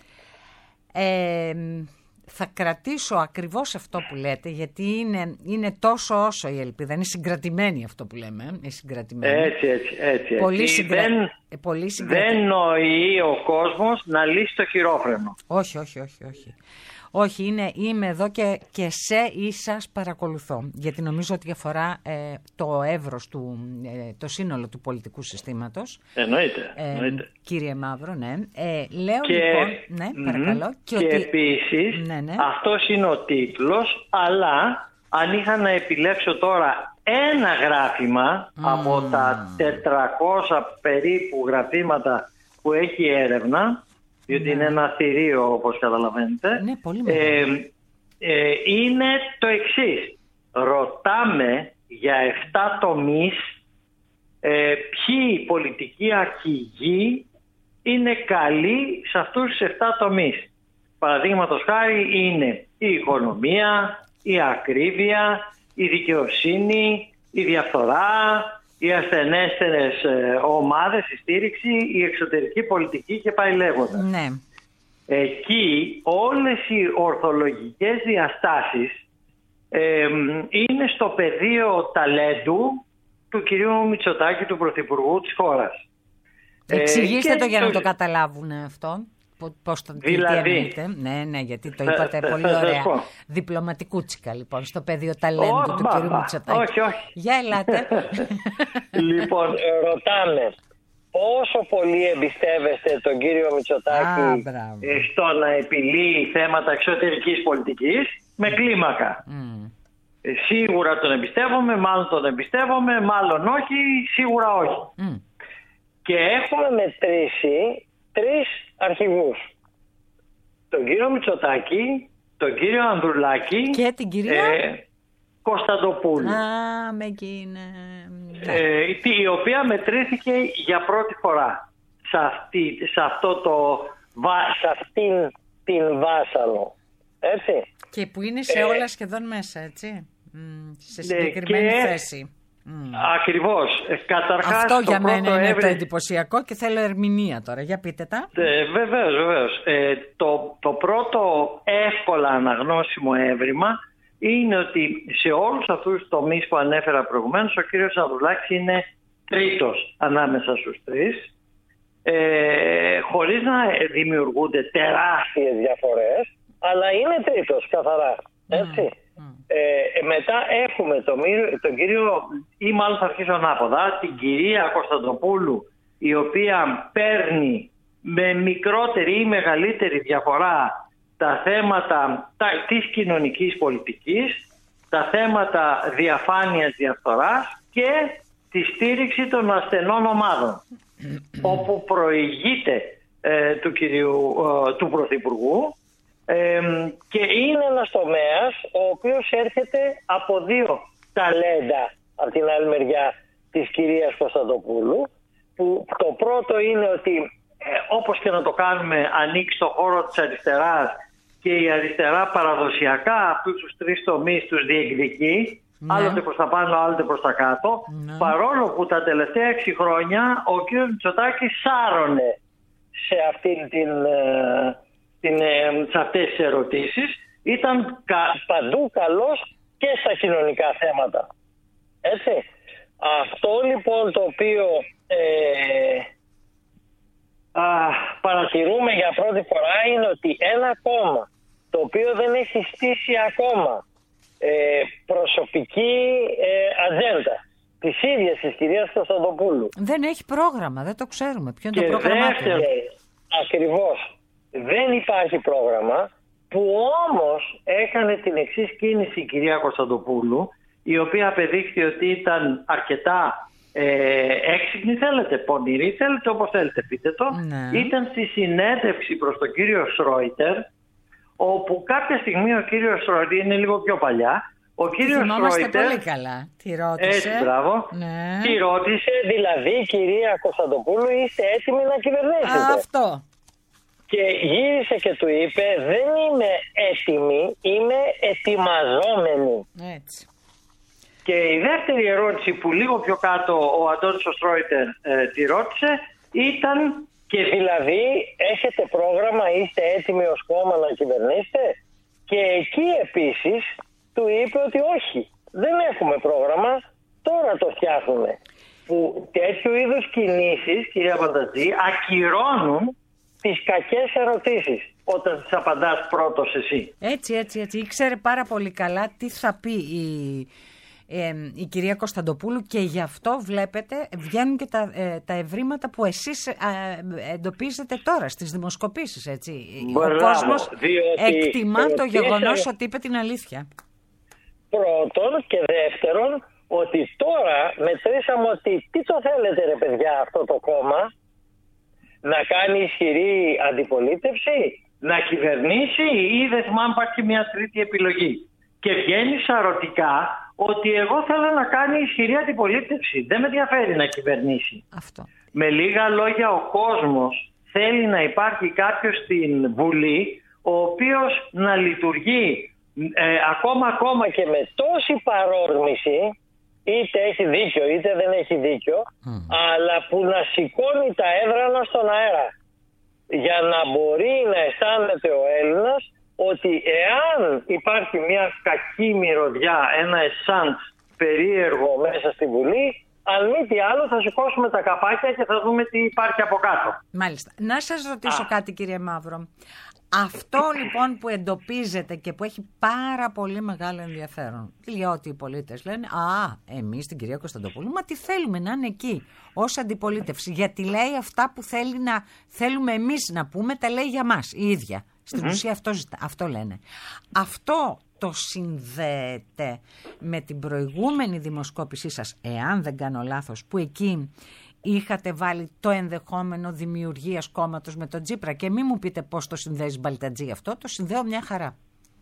Speaker 2: Ε, θα κρατήσω ακριβώς αυτό που λέτε, γιατί είναι, είναι τόσο όσο η ελπίδα. Είναι συγκρατημένη αυτό που λέμε. Είναι συγκρατημένη.
Speaker 6: Έτσι, έτσι, έτσι.
Speaker 2: Πολύ,
Speaker 6: έτσι.
Speaker 2: συγκρα...
Speaker 6: Δεν,
Speaker 2: πολύ συγκρατη...
Speaker 6: δεν νοεί ο κόσμος να λύσει το χειρόφρενο.
Speaker 2: Όχι, όχι, όχι, όχι. Όχι, είναι, είμαι εδώ και, και σε ή σας παρακολουθώ, γιατί νομίζω ότι αφορά ε, το εύρος του, ε, το σύνολο του πολιτικού συστήματος.
Speaker 6: Εννοείται,
Speaker 2: ε,
Speaker 6: εννοείται.
Speaker 2: Κύριε Μαύρο, ναι. Ε, λέω
Speaker 6: και,
Speaker 2: λοιπόν, ναι, παρακαλώ.
Speaker 6: Mm,
Speaker 2: και
Speaker 6: και
Speaker 2: ότι...
Speaker 6: επίσης,
Speaker 2: ναι, ναι.
Speaker 6: αυτός είναι ο τίτλος, αλλά αν είχα να επιλέξω τώρα ένα γράφημα mm. από τα τετρακόσια περίπου γραφήματα που έχει έρευνα, διότι ναι. είναι ένα θηρίο, όπως καταλαβαίνετε,
Speaker 2: ναι, πολύ
Speaker 6: ε, ε, είναι το εξής. Ρωτάμε για εφτά τομείς ε, ποιοι πολιτικοί αρχηγοί είναι καλοί σε αυτούς τους εφτά τομείς. Παραδείγματος χάρη είναι η οικονομία, η ακρίβεια, η δικαιοσύνη, η διαφθορά, οι ασθενέστερες ομάδες, η στήριξη, η εξωτερική πολιτική και πάει λέγοντας.
Speaker 2: Ναι.
Speaker 6: Εκεί όλες οι ορθολογικές διαστάσεις ε, είναι στο πεδίο ταλέντου του κυρίου Μητσοτάκη, του Πρωθυπουργού της χώρας.
Speaker 2: Εξηγήστε
Speaker 6: ε,
Speaker 2: το για
Speaker 6: το...
Speaker 2: να το καταλάβουν αυτό. Πώς το
Speaker 6: δηλαδή,
Speaker 2: ναι, ναι, γιατί το είπατε θα, πολύ θα, ωραία. Θα διπλωματικούτσικα, λοιπόν, στο πεδίο ταλέντου oh, του κ. Μητσοτάκη.
Speaker 6: Όχι, όχι.
Speaker 2: Για ελάτε.
Speaker 6: Λοιπόν, ρωτάμε πόσο πολύ εμπιστεύεστε τον κύριο Μητσοτάκη ah, στο να επιλύει θέματα εξωτερικής πολιτικής με κλίμακα. Mm. Σίγουρα τον εμπιστεύομαι, μάλλον τον εμπιστεύομαι, μάλλον όχι, σίγουρα όχι. Mm. Και έχουμε μετρήσει τρεις αρχηγούς. Τον κύριο Μητσοτάκη, τον κύριο Ανδρουλάκη
Speaker 2: και την κυρία
Speaker 6: ε, Κωνσταντοπούλου.
Speaker 2: Α, με εκείνη.
Speaker 6: Ε, η οποία μετρήθηκε για πρώτη φορά σε, αυτή, σε αυτό το σε αυτήν την βάσανο. Έτσι.
Speaker 2: Και που είναι σε ε, όλα σχεδόν μέσα, έτσι. Σε συγκεκριμένη και... θέση. Mm.
Speaker 6: Ακριβώς. Καταρχάς,
Speaker 2: αυτό για μένα είναι
Speaker 6: έβρι...
Speaker 2: το εντυπωσιακό και θέλω ερμηνεία τώρα. Για πείτε τα.
Speaker 6: Ε, βεβαίως, βεβαίως. Ε, το, το πρώτο εύκολα αναγνώσιμο έβριμα είναι ότι σε όλους αυτούς τους τομείς που ανέφερα προηγουμένως ο κύριος Ανδρουλάκης είναι τρίτος ανάμεσα στους τρεις, ε, χωρίς να δημιουργούνται τεράστιες διαφορές, αλλά είναι τρίτος καθαρά. Έτσι. Mm. Ε, μετά έχουμε τον, τον κύριο, ή μάλλον θα αρχίσω ανάποδα, την κυρία Κωνσταντοπούλου, η οποία παίρνει με μικρότερη ή μεγαλύτερη διαφορά τα θέματα τα, της κοινωνικής πολιτικής, τα θέματα διαφάνειας, διαφθοράς και τη στήριξη των ασθενών ομάδων, όπου προηγείται ε, του, κυρίου, ε, του Πρωθυπουργού. Ε, και είναι ένας τομέας ο οποίος έρχεται από δύο ταλέντα από την άλλη μεριά της κυρίας Κωνσταντοπούλου, που το πρώτο είναι ότι ε, όπως και να το κάνουμε ανήκει στο χώρο της αριστεράς και η αριστερά παραδοσιακά αυτούς τους τρεις τομείς τους διεκδικεί, ναι. άλλοτε προς τα πάνω, άλλοτε προς τα κάτω, ναι. παρόλο που τα τελευταία έξι χρόνια ο κ. Μητσοτάκης σάρωνε σε αυτήν την... Ε, Την, σε αυτές τις ερωτήσεις, ήταν κα, παντού καλός και στα κοινωνικά θέματα. Έτσι. Αυτό λοιπόν το οποίο ε, α, παρατηρούμε για πρώτη φορά είναι ότι ένα κόμμα το οποίο δεν έχει στήσει ακόμα ε, προσωπική ε, ατζέντα της ίδιας της κυρίας Κωνσταντοπούλου.
Speaker 2: Δεν έχει πρόγραμμα, δεν το ξέρουμε. Ποιο είναι
Speaker 6: και
Speaker 2: το πρόγραμμα του.
Speaker 6: Δεύτερο, ακριβώς. Δεν υπάρχει πρόγραμμα, που όμως έκανε την εξής κίνηση η κυρία Κωνσταντοπούλου, η οποία απεδείχθη ότι ήταν αρκετά ε, έξυπνη θέλετε, πονηρή θέλετε, όπως θέλετε πείτε το,
Speaker 2: ναι.
Speaker 6: Ήταν στη συνέντευξη προς τον κύριο Σρόιτερ, όπου κάποια στιγμή ο κύριος Σρόιτερ, είναι λίγο πιο παλιά, ο κύριος Σρόιτερ...
Speaker 2: πολύ καλά. Τι ρώτησε.
Speaker 6: Έτσι, μπράβο.
Speaker 2: Ναι.
Speaker 7: Τι ρώτησε, δηλαδή, κυρία Κωνσταντοπούλου, είστε έτοιμοι να κυβερνήσετε?
Speaker 2: Α, αυτό.
Speaker 7: Και γύρισε και του είπε, δεν είμαι έτοιμη, είμαι ετοιμαζόμενη.
Speaker 2: Έτσι.
Speaker 6: Και η δεύτερη ερώτηση που λίγο πιο κάτω ο Αντώνης ο Στρόιτερ ε, τη ρώτησε ήταν...
Speaker 7: Και δηλαδή έχετε πρόγραμμα, είστε έτοιμοι ως κόμμα να κυβερνήσετε? Και εκεί επίσης του είπε ότι όχι, δεν έχουμε πρόγραμμα, τώρα το φτιάχνουμε. Που τέτοιου είδους κινήσεις, κυρία Πανταζή, ακυρώνουν τις κακές ερωτήσεις όταν τις απαντάς πρώτος εσύ.
Speaker 2: Έτσι, έτσι, έτσι. Ήξερε πάρα πολύ καλά τι θα πει η, ε, η κυρία Κωνσταντοπούλου και γι' αυτό βλέπετε βγαίνουν και τα, ε, τα ευρήματα που εσείς ε, εντοπίζετε τώρα στις δημοσκοπήσεις, έτσι.
Speaker 7: Μπράβο,
Speaker 2: ο κόσμος εκτιμά το
Speaker 7: ρωτήσαμε...
Speaker 2: γεγονός ότι είπε την αλήθεια.
Speaker 7: Πρώτον και δεύτερον, ότι τώρα μετρήσαμε ότι τι το θέλετε ρε παιδιά αυτό το κόμμα, να κάνει ισχυρή αντιπολίτευση, να κυβερνήσει ή δεν θυμάμαι υπάρχει μια τρίτη επιλογή. Και βγαίνει σαρωτικά ότι εγώ θέλω να κάνει ισχυρή αντιπολίτευση. Δεν με ενδιαφέρει να κυβερνήσει.
Speaker 2: Αυτό.
Speaker 6: Με λίγα λόγια, ο κόσμος θέλει να υπάρχει κάποιος στην Βουλή ο οποίος να λειτουργεί ε, ακόμα ακόμα
Speaker 7: και με τόση παρόρμηση, είτε έχει δίκιο είτε δεν έχει δίκιο, mm. αλλά που να σηκώνει τα έδρανα στον αέρα για να μπορεί να αισθάνεται ο Έλληνας ότι εάν υπάρχει μια κακή μυρωδιά, ένα εσάντ περίεργο μέσα στη Βουλή, αν μη τι άλλο θα σηκώσουμε τα καπάκια και θα δούμε τι υπάρχει από κάτω.
Speaker 2: Μάλιστα. Να σας ρωτήσω Α. κάτι κύριε Μαύρο. Αυτό λοιπόν που εντοπίζεται και που έχει πάρα πολύ μεγάλο ενδιαφέρον, διότι οι πολίτες λένε «Α, εμείς την κυρία Κωνσταντοπούλου, μα τι θέλουμε να είναι εκεί ως αντιπολίτευση, γιατί λέει αυτά που θέλει να, θέλουμε εμείς να πούμε, τα λέει για μας η ίδια». Στην mm-hmm. ουσία αυτό, αυτό λένε. Αυτό το συνδέεται με την προηγούμενη δημοσκόπησή σας, εάν δεν κάνω λάθος, που εκεί είχατε βάλει το ενδεχόμενο δημιουργίας κόμματος με τον Τσίπρα, και μην μου πείτε πώς το συνδέεις Μπαλτατζή αυτό, το συνδέω μια χαρά.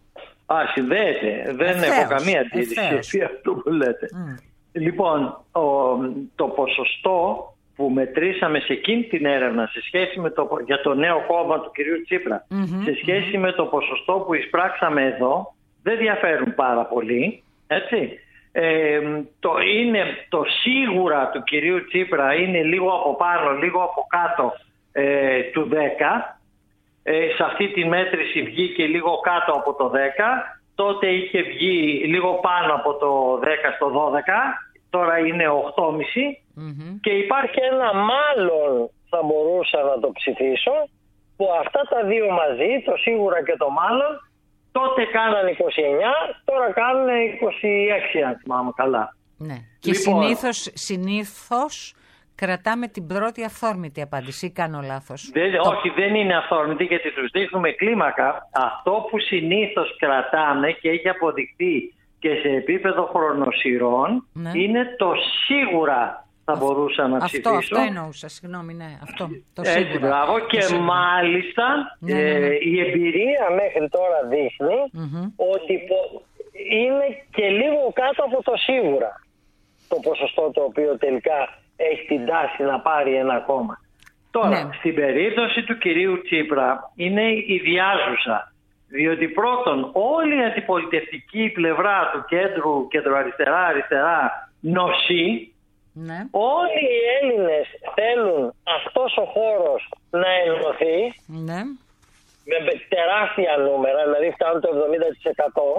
Speaker 6: Α, συνδέεται. Δεν ευθέως, έχω καμία αντίρρηση για αυτό που λέτε. Mm. Λοιπόν, ο, το ποσοστό που μετρήσαμε σε εκείνη την έρευνα σε σχέση με το, για το νέο κόμμα του κυρίου Τσίπρα, mm-hmm, σε σχέση mm-hmm. με το ποσοστό που εισπράξαμε εδώ, δεν διαφέρουν πάρα πολύ, έτσι. Ε, το, είναι, το σίγουρα του κυρίου Τσίπρα είναι λίγο από πάνω, λίγο από κάτω ε, του δέκα. Ε, σε αυτή τη μέτρηση βγήκε λίγο κάτω από το δέκα. Τότε είχε βγει λίγο πάνω από το δέκα στο δώδεκα. Τώρα είναι οκτώ κόμμα πέντε.
Speaker 7: Mm-hmm. Και υπάρχει ένα μάλλον θα μπορούσα να το ψηφίσω, που αυτά τα δύο μαζί, το σίγουρα και το μάλλον, τότε κάνανε είκοσι εννιά, τώρα κάνουν είκοσι έξι, αν θυμάμαι καλά.
Speaker 2: Ναι. Και λοιπόν, συνήθως, συνήθως κρατάμε την πρώτη αυθόρμητη απάντηση, ή κάνω λάθος?
Speaker 6: Δεν,
Speaker 2: το...
Speaker 6: Όχι, δεν είναι αυθόρμητη, γιατί τους δείχνουμε κλίμακα. Αυτό που συνήθως κρατάμε και έχει αποδειχθεί και σε επίπεδο χρονοσυρών, ναι, είναι το σίγουρα θα αυτό, μπορούσα να ψηφίσω.
Speaker 2: Αυτό, αυτό εννοούσα, συγγνώμη, ναι, αυτό, το
Speaker 6: Έτσι,
Speaker 2: σίγουρα.
Speaker 6: Μπράβο, και σίγουρα. Μάλιστα
Speaker 2: ναι, ναι, ναι.
Speaker 6: Ε,
Speaker 7: η εμπειρία μέχρι τώρα δείχνει mm-hmm. ότι είναι και λίγο κάτω από το σίγουρα το ποσοστό το οποίο τελικά έχει την τάση να πάρει ένα κόμμα. Τώρα, ναι, στην περίπτωση του κυρίου Τσίπρα είναι ιδιάζουσα. Διότι πρώτον, όλη η αντιπολιτευτική πλευρά του κέντρου, κεντροαριστερά, αριστερά, νοσεί.
Speaker 2: Ναι.
Speaker 7: Όλοι οι Έλληνες θέλουν αυτός ο χώρος να ενωθεί.
Speaker 2: Ναι.
Speaker 7: Με τεράστια νούμερα, δηλαδή φτάνουν το εβδομήντα τοις εκατό.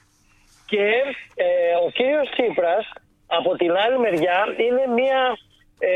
Speaker 7: Και ε, ο κύριος Τσίπρας, από την άλλη μεριά, είναι μια ε,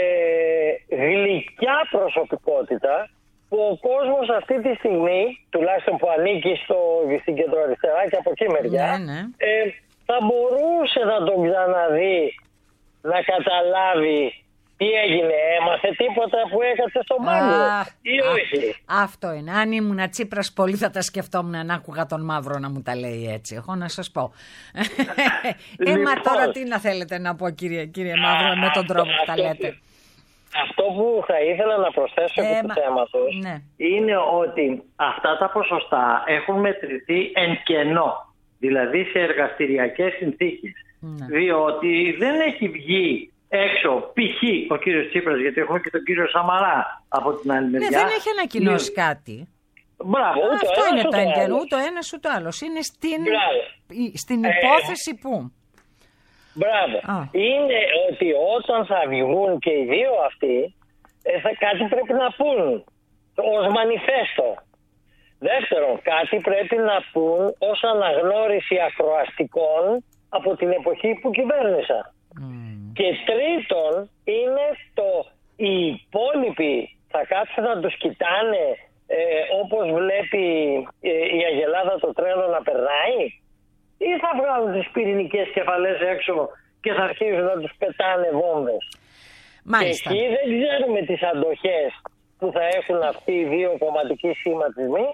Speaker 7: γλυκιά προσωπικότητα, που ο κόσμος αυτή τη στιγμή, τουλάχιστον που ανήκει στο, στην κεντροαριστερά και από εκεί μεριά,
Speaker 2: ναι, ναι.
Speaker 7: Ε, θα μπορούσε να τον ξαναδεί, να καταλάβει Τι έγινε, έμαθε τίποτα που έκατσε στο Μαύρο ή όχι?
Speaker 2: Αυτό είναι. Αν ήμουν Τσίπρας πολύ θα τα σκεφτόμουν να άκουγα τον Μαύρο να μου τα λέει έτσι. Εγώ να σας πω. Ε,
Speaker 7: Λοιπόν,
Speaker 2: μα τώρα τι να θέλετε να πω κύριε, κύριε Μαύρο με τον τρόπο που τα
Speaker 7: αυτό
Speaker 2: λέτε.
Speaker 7: που- Αυτό που θα ήθελα να προσθέσω
Speaker 2: Ε,
Speaker 7: επί του
Speaker 2: μα-
Speaker 7: θέματος
Speaker 2: Ναι.
Speaker 6: είναι ότι αυτά τα ποσοστά έχουν μετρηθεί εν κενό, δηλαδή σε εργαστηριακές συνθήκες.
Speaker 2: Ναι.
Speaker 6: Διότι δεν έχει βγει έξω π.χ. ο κύριος Τσίπρας, γιατί έχουμε και τον κύριο Σαμαρά από την άλλη
Speaker 2: Ναι,
Speaker 6: μεριά.
Speaker 2: δεν έχει ανακοινώσει κάτι.
Speaker 7: Μπράβο, ούτε
Speaker 2: Αυτό
Speaker 7: ο ένας,
Speaker 2: είναι το
Speaker 7: ούτε ο
Speaker 2: εν καιρό,
Speaker 7: άλλος.
Speaker 2: ούτε ο ένας ούτε ο άλλος. Είναι στην,
Speaker 7: Μπράβο.
Speaker 2: στην
Speaker 7: Ε,
Speaker 2: υπόθεση που.
Speaker 7: Μπράβο.
Speaker 2: Α.
Speaker 7: Είναι ότι όταν θα βγουν και οι δύο αυτοί, ε, θα, κάτι πρέπει να πούν ως μανιφέστο. Δεύτερον, κάτι πρέπει να πούν ως αναγνώριση ακροαστικών από την εποχή που κυβέρνησα. Και τρίτον, είναι το οι υπόλοιποι θα κάτσουν να τους κοιτάνε ε, όπως βλέπει ε, η Αγελάδα το τρένο να περνάει, ή θα βγάλουν τις πυρηνικές κεφαλές έξω και θα αρχίσουν να τους πετάνε βόμβες.
Speaker 2: Μάλιστα.
Speaker 7: Και εκεί δεν ξέρουμε τις αντοχές που θα έχουν αυτοί οι δύο κομματικοί σχηματισμοί.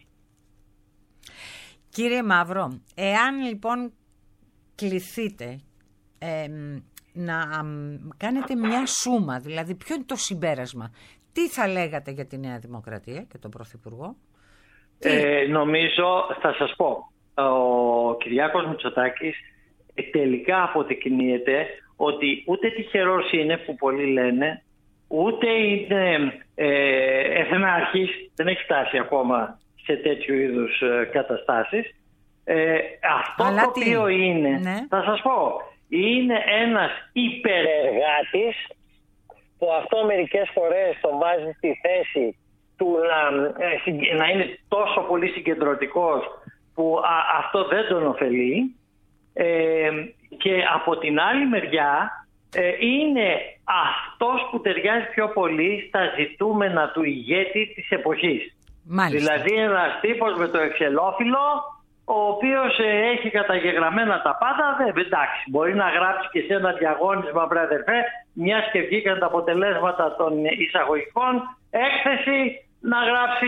Speaker 2: Κύριε Μαύρο, εάν λοιπόν κληθείτε ε, να αμ, κάνετε μια σούμα, δηλαδή ποιο είναι το συμπέρασμα, τι θα λέγατε για τη Νέα Δημοκρατία και τον Πρωθυπουργό?
Speaker 6: Ε, νομίζω, θα σας πω, ο Κυριάκος Μητσοτάκης ε, τελικά αποδεικνύεται ότι ούτε τυχερός είναι που πολλοί λένε, ούτε είναι ε, εθνάρχης, δεν έχει φτάσει ακόμα σε τέτοιου είδους ε, καταστάσεις. Ε, αυτό
Speaker 2: Αλλά
Speaker 6: το
Speaker 2: τι?
Speaker 6: οποίο είναι,
Speaker 2: Ναι.
Speaker 6: θα σας πω, είναι ένας
Speaker 7: Υπερεργάτης, που αυτό μερικές φορές τον βάζει στη θέση του να, ε, συγκ- να είναι τόσο πολύ συγκεντρωτικός που α- αυτό δεν τον ωφελεί. Ε, και από την άλλη μεριά ε, είναι αυτός που ταιριάζει πιο πολύ στα ζητούμενα του ηγέτη της εποχής.
Speaker 2: Μάλιστα.
Speaker 6: Δηλαδή ένας τύπος με το εξελόφυλλο, ο οποίος ε, έχει καταγεγραμμένα τα πάντα. Δεν, εντάξει, μπορεί να γράψει και σε ένα διαγώνισμα, βρε αδερφέ, μιας και βγήκαν τα αποτελέσματα των εισαγωγικών, έκθεση να γράψει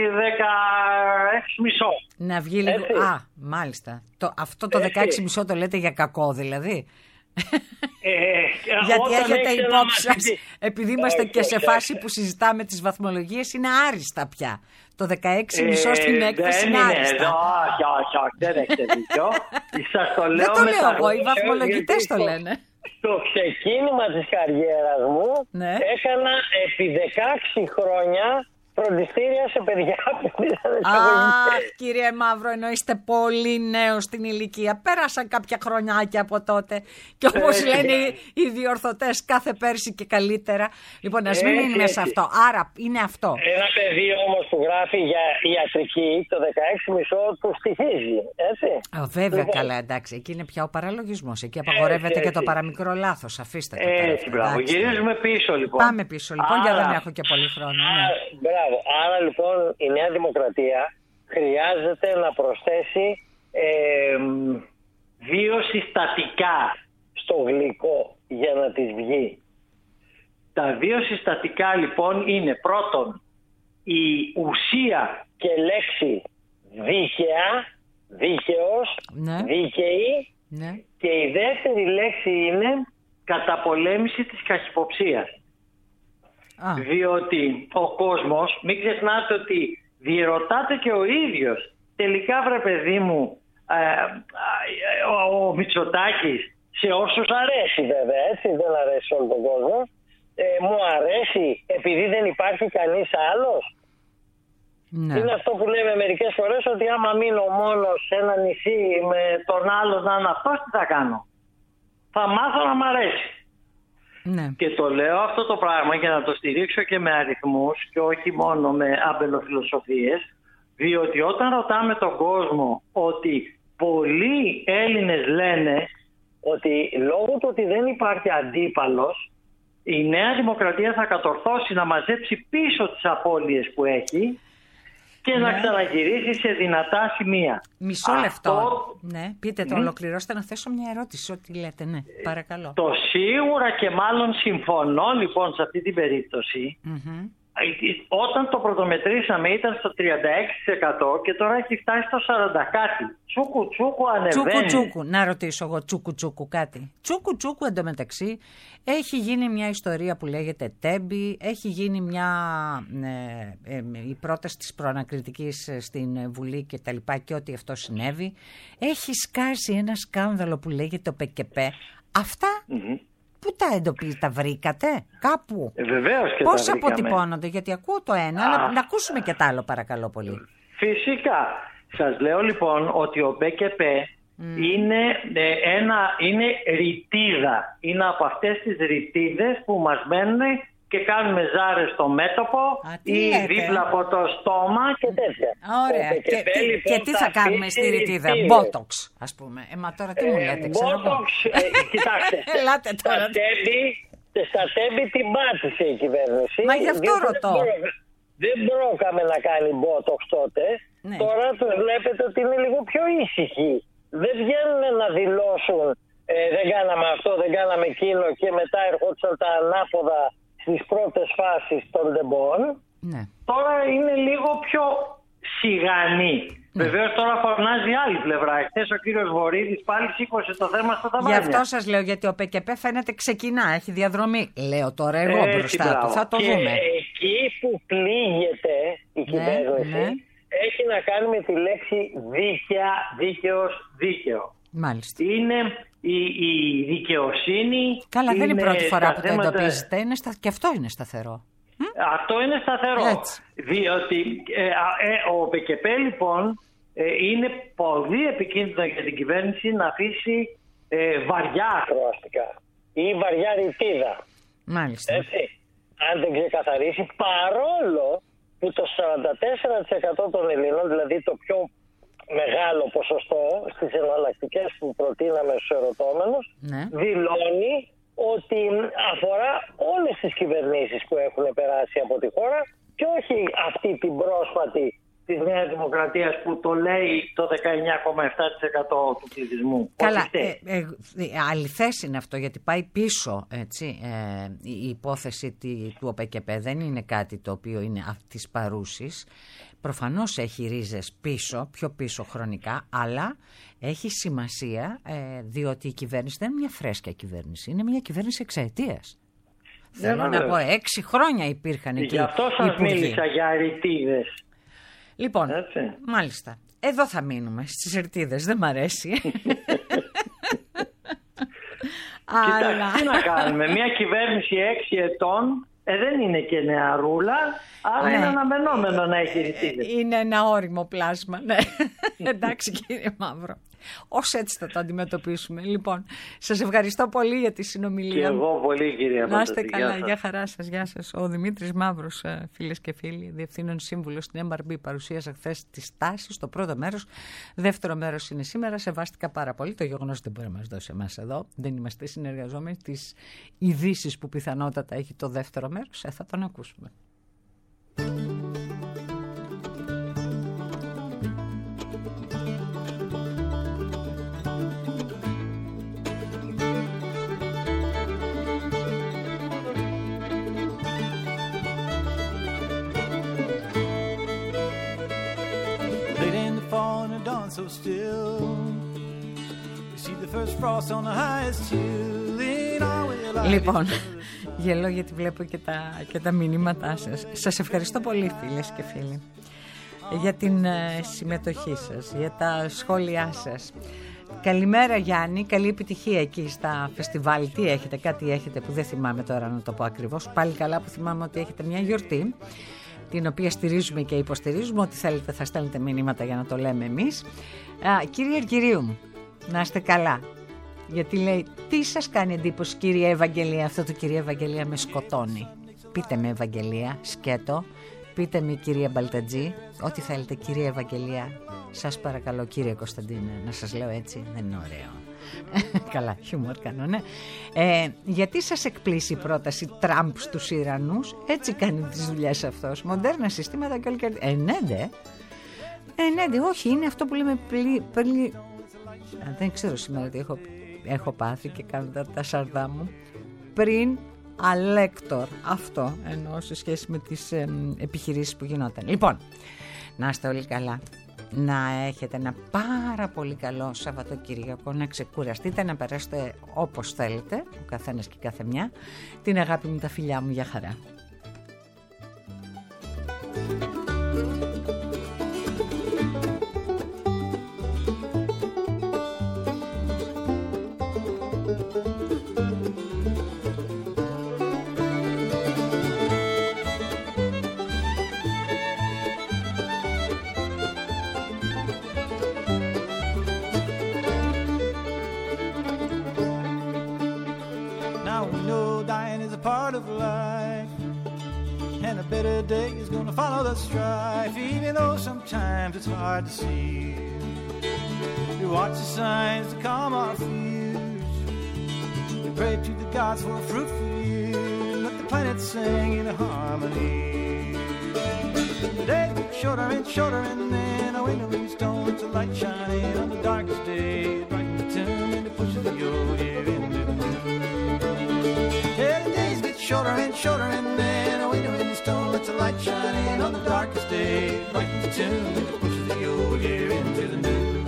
Speaker 6: δεκαέξι κόμμα πέντε.
Speaker 2: Να βγει λίγο...
Speaker 7: Έτσι.
Speaker 2: Α, μάλιστα. Το, αυτό το
Speaker 7: Έτσι.
Speaker 2: δεκαέξι κόμμα πέντε το λέτε για κακό δηλαδή.
Speaker 6: Ε,
Speaker 2: Γιατί
Speaker 6: όταν
Speaker 2: έχετε
Speaker 6: έχεις ένα
Speaker 2: υπόψη σας,
Speaker 6: μαθητή-
Speaker 2: επειδή είμαστε
Speaker 7: Όχι,
Speaker 2: και σε
Speaker 7: όχι,
Speaker 2: φάση
Speaker 7: όχι.
Speaker 2: που συζητάμε τις βαθμολογίες, είναι άριστα πια. Το δεκαέξι κόμμα πέντε
Speaker 6: Ε,
Speaker 2: στην έκθεση
Speaker 6: δεν
Speaker 2: είναι
Speaker 6: είναι
Speaker 2: άριστα.
Speaker 6: εδώ, όχι, όχι, όχι, δεν έχετε δίκιο. Σας το λέω
Speaker 2: Δεν το
Speaker 6: με
Speaker 2: λέω
Speaker 6: τα
Speaker 2: εγώ, οι
Speaker 6: λόγια,
Speaker 2: βαθμολογητές
Speaker 6: γιατί
Speaker 2: το
Speaker 6: στο-
Speaker 2: λένε.
Speaker 7: Στο ξεκίνημα της καριέρας μου
Speaker 2: Ναι.
Speaker 7: έκανα επί δεκαέξι χρόνια φροντιστήρια σε παιδιά που ήταν εισαγωγικές.
Speaker 2: Αχ, κύριε Μαύρο, ενώ είστε πολύ νέος στην ηλικία. Πέρασαν κάποια χρονιάκια από τότε. Και όπως
Speaker 6: Έτσι.
Speaker 2: λένε οι, οι διορθωτές, κάθε πέρσι και καλύτερα. Λοιπόν, ας μην
Speaker 7: Έτσι,
Speaker 2: μείνουμε σε
Speaker 7: έτσι.
Speaker 2: αυτό. Άρα, είναι αυτό.
Speaker 7: Ένα παιδί όμως που γράφει για ιατρική, το δεκαέξι κόμμα πέντε του στοιχίζει, έτσι.
Speaker 2: Α, βέβαια,
Speaker 7: Λοιπόν.
Speaker 2: καλά, εντάξει. Εκεί είναι πια ο παραλογισμός. Εκεί απαγορεύεται
Speaker 7: Έτσι,
Speaker 2: και το
Speaker 7: έτσι.
Speaker 2: παραμικρό λάθος. Αφήστε το. τώρα
Speaker 6: Έτσι,
Speaker 2: αυτό,
Speaker 6: μπράβο.
Speaker 2: εντάξει.
Speaker 6: Γυρίζουμε πίσω λοιπόν.
Speaker 2: Πάμε πίσω λοιπόν, για
Speaker 6: Άρα,
Speaker 2: δεν έχω και πολύ χρόνο. Ναι.
Speaker 7: Άρα, μπράβο. Άρα λοιπόν η Νέα Δημοκρατία χρειάζεται να προσθέσει ε, μ,
Speaker 6: δύο συστατικά.
Speaker 7: στο γλυκό για να της βγει.
Speaker 6: Τα δύο συστατικά λοιπόν είναι πρώτον η ουσία
Speaker 7: Και λέξη δίκαια, δίκαιος,
Speaker 2: Ναι.
Speaker 7: δίκαιη,
Speaker 2: Ναι.
Speaker 6: και η δεύτερη λέξη είναι καταπολέμηση της καχυποψίας.
Speaker 2: Α,
Speaker 6: Διότι ο κόσμος, μην ξεχνάτε ότι διερωτάται και ο ίδιος. Τελικά βρε παιδί μου, ε, ε, ο, ο Μητσοτάκης σε όσους
Speaker 7: αρέσει βέβαια, έτσι, δεν αρέσει σε όλο τον κόσμο. Ε, μου αρέσει επειδή δεν υπάρχει κανείς άλλος.
Speaker 2: ναι.
Speaker 7: Είναι αυτό που λέμε μερικές φορές, ότι άμα μείνω μόνος σε ένα νησί με τον άλλο να είναι αυτός, τι θα κάνω? Θα μάθω να μ' αρέσει.
Speaker 2: Ναι.
Speaker 6: Και το λέω αυτό το πράγμα για να το στηρίξω και με αριθμούς και όχι μόνο με αμπελοφιλοσοφίες, διότι όταν ρωτάμε τον κόσμο ότι πολλοί Έλληνες λένε ότι λόγω του ότι δεν υπάρχει αντίπαλος, η Νέα Δημοκρατία θα κατορθώσει να μαζέψει πίσω τις απώλειες που έχει και ναι. να ξαναγυρίσει σε δυνατά σημεία.
Speaker 2: Μισό
Speaker 6: Αυτό...
Speaker 2: λεπτό. Ναι, πείτε το, mm. ολοκληρώστε να θέσω μια ερώτηση, ό,τι λέτε, ναι, παρακαλώ.
Speaker 6: Το σίγουρα και μάλλον συμφωνώ λοιπόν σε αυτή την περίπτωση. Mm-hmm. Όταν το πρωτομετρήσαμε ήταν στο τριάντα έξι τοις εκατό και τώρα έχει φτάσει στο σαράντα κάτι. Τσούκου τσούκου ανεβαίνει.
Speaker 2: Τσούκου τσούκου, να ρωτήσω εγώ τσούκου τσούκου κάτι. Τσούκου τσούκου εντωμεταξύ έχει γίνει μια ιστορία που λέγεται Τέμπη, έχει γίνει μια ε, ε, η πρόταση της προανακριτικής στην Βουλή και τα λοιπά και ό,τι αυτό συνέβη. Έχει σκάσει ένα σκάνδαλο που λέγεται ο ΠΚΠ. Αυτά... Mm-hmm. Πού τα εντοπίζετε, τα βρήκατε κάπου?
Speaker 6: Ε, βεβαίως και
Speaker 2: πώς
Speaker 6: τα βρήκαμε.
Speaker 2: αποτυπώνονται, γιατί ακούω το ένα, Α, αλλά να ακούσουμε και το άλλο παρακαλώ πολύ.
Speaker 6: Φυσικά. Σας λέω λοιπόν ότι ο ΠΚΠ mm. είναι, ε, ένα, είναι ρητίδα. Είναι από αυτές τις ρητίδες που μας μένουν και κάνουμε ζάρες στο μέτωπο Α, ή λέτε? δίπλα από το στόμα και τέτοια.
Speaker 2: Ωραία. Και, και, λοιπόν, και τι θα κάνουμε στη ρητίδα? Μπότοξ, ας πούμε. Ε, μα τώρα τι μου λέτε, ξέρω εγώ.
Speaker 7: Μπότοξ, ε, κοιτάξτε.
Speaker 2: Ελάτε τώρα.
Speaker 7: Στα τέμπη, στα τέμπη την πάτησε η κυβέρνηση.
Speaker 2: Μα γι' αυτό ρωτώ.
Speaker 7: Δεν μπρόκαμε να κάνει μπότοξ τότε. Ναι. Τώρα το βλέπετε ότι είναι λίγο πιο ήσυχοι. Δεν βγαίνουν να δηλώσουν ε, δεν κάναμε αυτό, δεν κάναμε εκείνο και μετά ερχόντουσαν τα ανάποδα στις πρώτες φάσεις των τεμπών. Ναι. Τώρα είναι λίγο πιο σιγανή. Ναι. Βεβαίως τώρα φωνάζει άλλη πλευρά. Χθες ο κύριος Βορίδης πάλι σήκωσε το θέμα στο ταβάνι.
Speaker 2: Γι' αυτό σας λέω, γιατί ο ΠΚΠ φαίνεται ξεκινά, έχει διαδρομή. Λέω τώρα εγώ ε, μπροστά του, θα το
Speaker 7: και
Speaker 2: δούμε.
Speaker 7: Εκεί που πλήγεται η ναι, κυβέρνηση ναι. έχει να κάνει με τη λέξη δίκαια, δίκαιος, δίκαιο.
Speaker 2: Μάλιστα.
Speaker 6: Είναι η, η δικαιοσύνη.
Speaker 2: Καλά,
Speaker 6: είναι
Speaker 2: δεν είναι η πρώτη φορά που
Speaker 6: θέματα...
Speaker 2: το εντοπίζετε. Είναι στα... Και αυτό είναι σταθερό.
Speaker 6: Αυτό είναι σταθερό.
Speaker 2: Έτσι.
Speaker 6: Διότι ε, ε, ο ΠΚΠ λοιπόν ε, είναι πολύ επικίνδυνο για την κυβέρνηση να αφήσει ε, βαριά ακροαστικά ή βαριά ρητίδα.
Speaker 2: Μάλιστα.
Speaker 7: Έτσι. Αν δεν ξεκαθαρίσει, παρόλο που το σαράντα τέσσερα τοις εκατό των Ελλήνων, δηλαδή το πιο μεγάλο ποσοστό στις εναλλακτικές που προτείναμε στους ερωτώμενους, ναι. δηλώνει ότι αφορά όλες τις κυβερνήσεις που έχουν περάσει από τη χώρα και όχι αυτή την πρόσφατη της Νέας Δημοκρατίας που το λέει το δεκαεννιά κόμμα επτά τοις εκατό του πληθυσμού.
Speaker 2: Καλά, ε, ε, αληθές είναι αυτό, γιατί πάει πίσω έτσι, ε, η υπόθεση του ΟΠΚΠ δεν είναι κάτι το οποίο είναι αυτής παρούσης. Προφανώς έχει ρίζες πίσω, πιο πίσω χρονικά, αλλά έχει σημασία ε, διότι η κυβέρνηση δεν είναι μια φρέσκια κυβέρνηση, είναι μια κυβέρνηση εξαετίας. Ναι, Θέλω να πω, έξι χρόνια υπήρχαν εκεί.
Speaker 6: Γι' αυτό σας μίλησα για ρητίδες.
Speaker 2: Λοιπόν, έτσι. Μάλιστα, εδώ θα μείνουμε, στις ρητίδες, δεν μ' αρέσει.
Speaker 6: Κοιτάξτε, τι να κάνουμε, μια κυβέρνηση έξι ετών, Ε, δεν είναι και νεαρούλα, αλλά ναι. είναι αναμενόμενο να έχει ρητίδες.
Speaker 2: Είναι ένα όριμο πλάσμα, ναι. Εντάξει κύριε Μαύρο. Ως έτσι θα το αντιμετωπίσουμε. Λοιπόν, σας ευχαριστώ πολύ για τη συνομιλία.
Speaker 6: Και εγώ πολύ κυρία Πανταζή.
Speaker 2: Να είστε καλά, γεια χαρά σας, γεια σας. Ο Δημήτρης Μαύρος, φίλες και φίλοι, διευθύνων σύμβουλος στην εμ αρ μπι, παρουσίασα χθες τις τάσεις, το πρώτο μέρος. Δεύτερο μέρος είναι σήμερα. Σεβάστηκα πάρα πολύ το γεγονός ότι δεν μπορεί να μας δώσει εμάς εδώ. Δεν είμαστε συνεργαζόμενοι. Τις ειδήσεις που πιθανότατα έχει το δεύτερο μέρος, ε, θα τον ακούσουμε. So still, you see the first frost on the highest hill. Λοιπόν, γελώ γιατί βλέπω και τα, και τα μηνύματά σας. Σας ευχαριστώ πολύ φίλες και φίλοι για την uh, συμμετοχή σας, για τα σχόλιά σας. Καλημέρα Γιάννη, καλή επιτυχία εκεί στα φεστιβάλ. Τι έχετε, κάτι έχετε που δεν θυμάμαι τώρα να το πω ακριβώς. Πάλι καλά που θυμάμαι ότι έχετε μια γιορτή, την οποία στηρίζουμε και υποστηρίζουμε. Ό,τι θέλετε θα στέλνετε μηνύματα για να το λέμε εμείς. Α, κύριε Αργυρίου μου, να είστε καλά. Γιατί λέει, τι σας κάνει εντύπωση κύριε Ευαγγελία, αυτό το κυρία Ευαγγελία με σκοτώνει. Πείτε με Ευαγγελία, σκέτο. Πείτε με κυρία Μπαλτατζή, ό,τι θέλετε κυρία Ευαγγελία. Σας παρακαλώ κύριε Κωνσταντίνε, να σας λέω έτσι, δεν είναι ωραίο. Καλά, χιούμορ κάνω, ναι. Ε, γιατί σας εκπλήσει η πρόταση Τραμπ στους Ιρανούς? Έτσι κάνει τις δουλειές αυτός. Μοντέρνα συστήματα και όλοι κερδίζουν. Ε, ναι, δε. Ε, ναι, δε, όχι, είναι αυτό που λέμε πλή, πλή... Α, δεν ξέρω σήμερα τι έχω, έχω πάθει και κάνω τα, τα σαρδά μου. Πριν αλέκτορ. Αυτό εννοώ σε σχέση με τις ε, επιχειρήσεις που γινόταν. Λοιπόν, να είστε όλοι καλά. Να έχετε ένα πάρα πολύ καλό Σαββατοκύριακο, να ξεκουραστείτε, να περάσετε όπως θέλετε, ο καθένας και η καθεμιά. Την αγάπη μου, τα φιλιά μου, για χαρά.
Speaker 8: Part of life, and a better day is gonna follow the strife, even though sometimes it's hard to see. We watch the signs to calm our fears, we pray to the gods for a fruitful year, and let the planets sing in harmony. The days get shorter and shorter, and then a winter rings stones, a light shining on the darkest day, right the tune and it pushes the old year into the new. Yeah, the days get shorter and shorter, and then a winter in the stone lets a light shining on the darkest day, right in the tune and it pushes the old year into the new.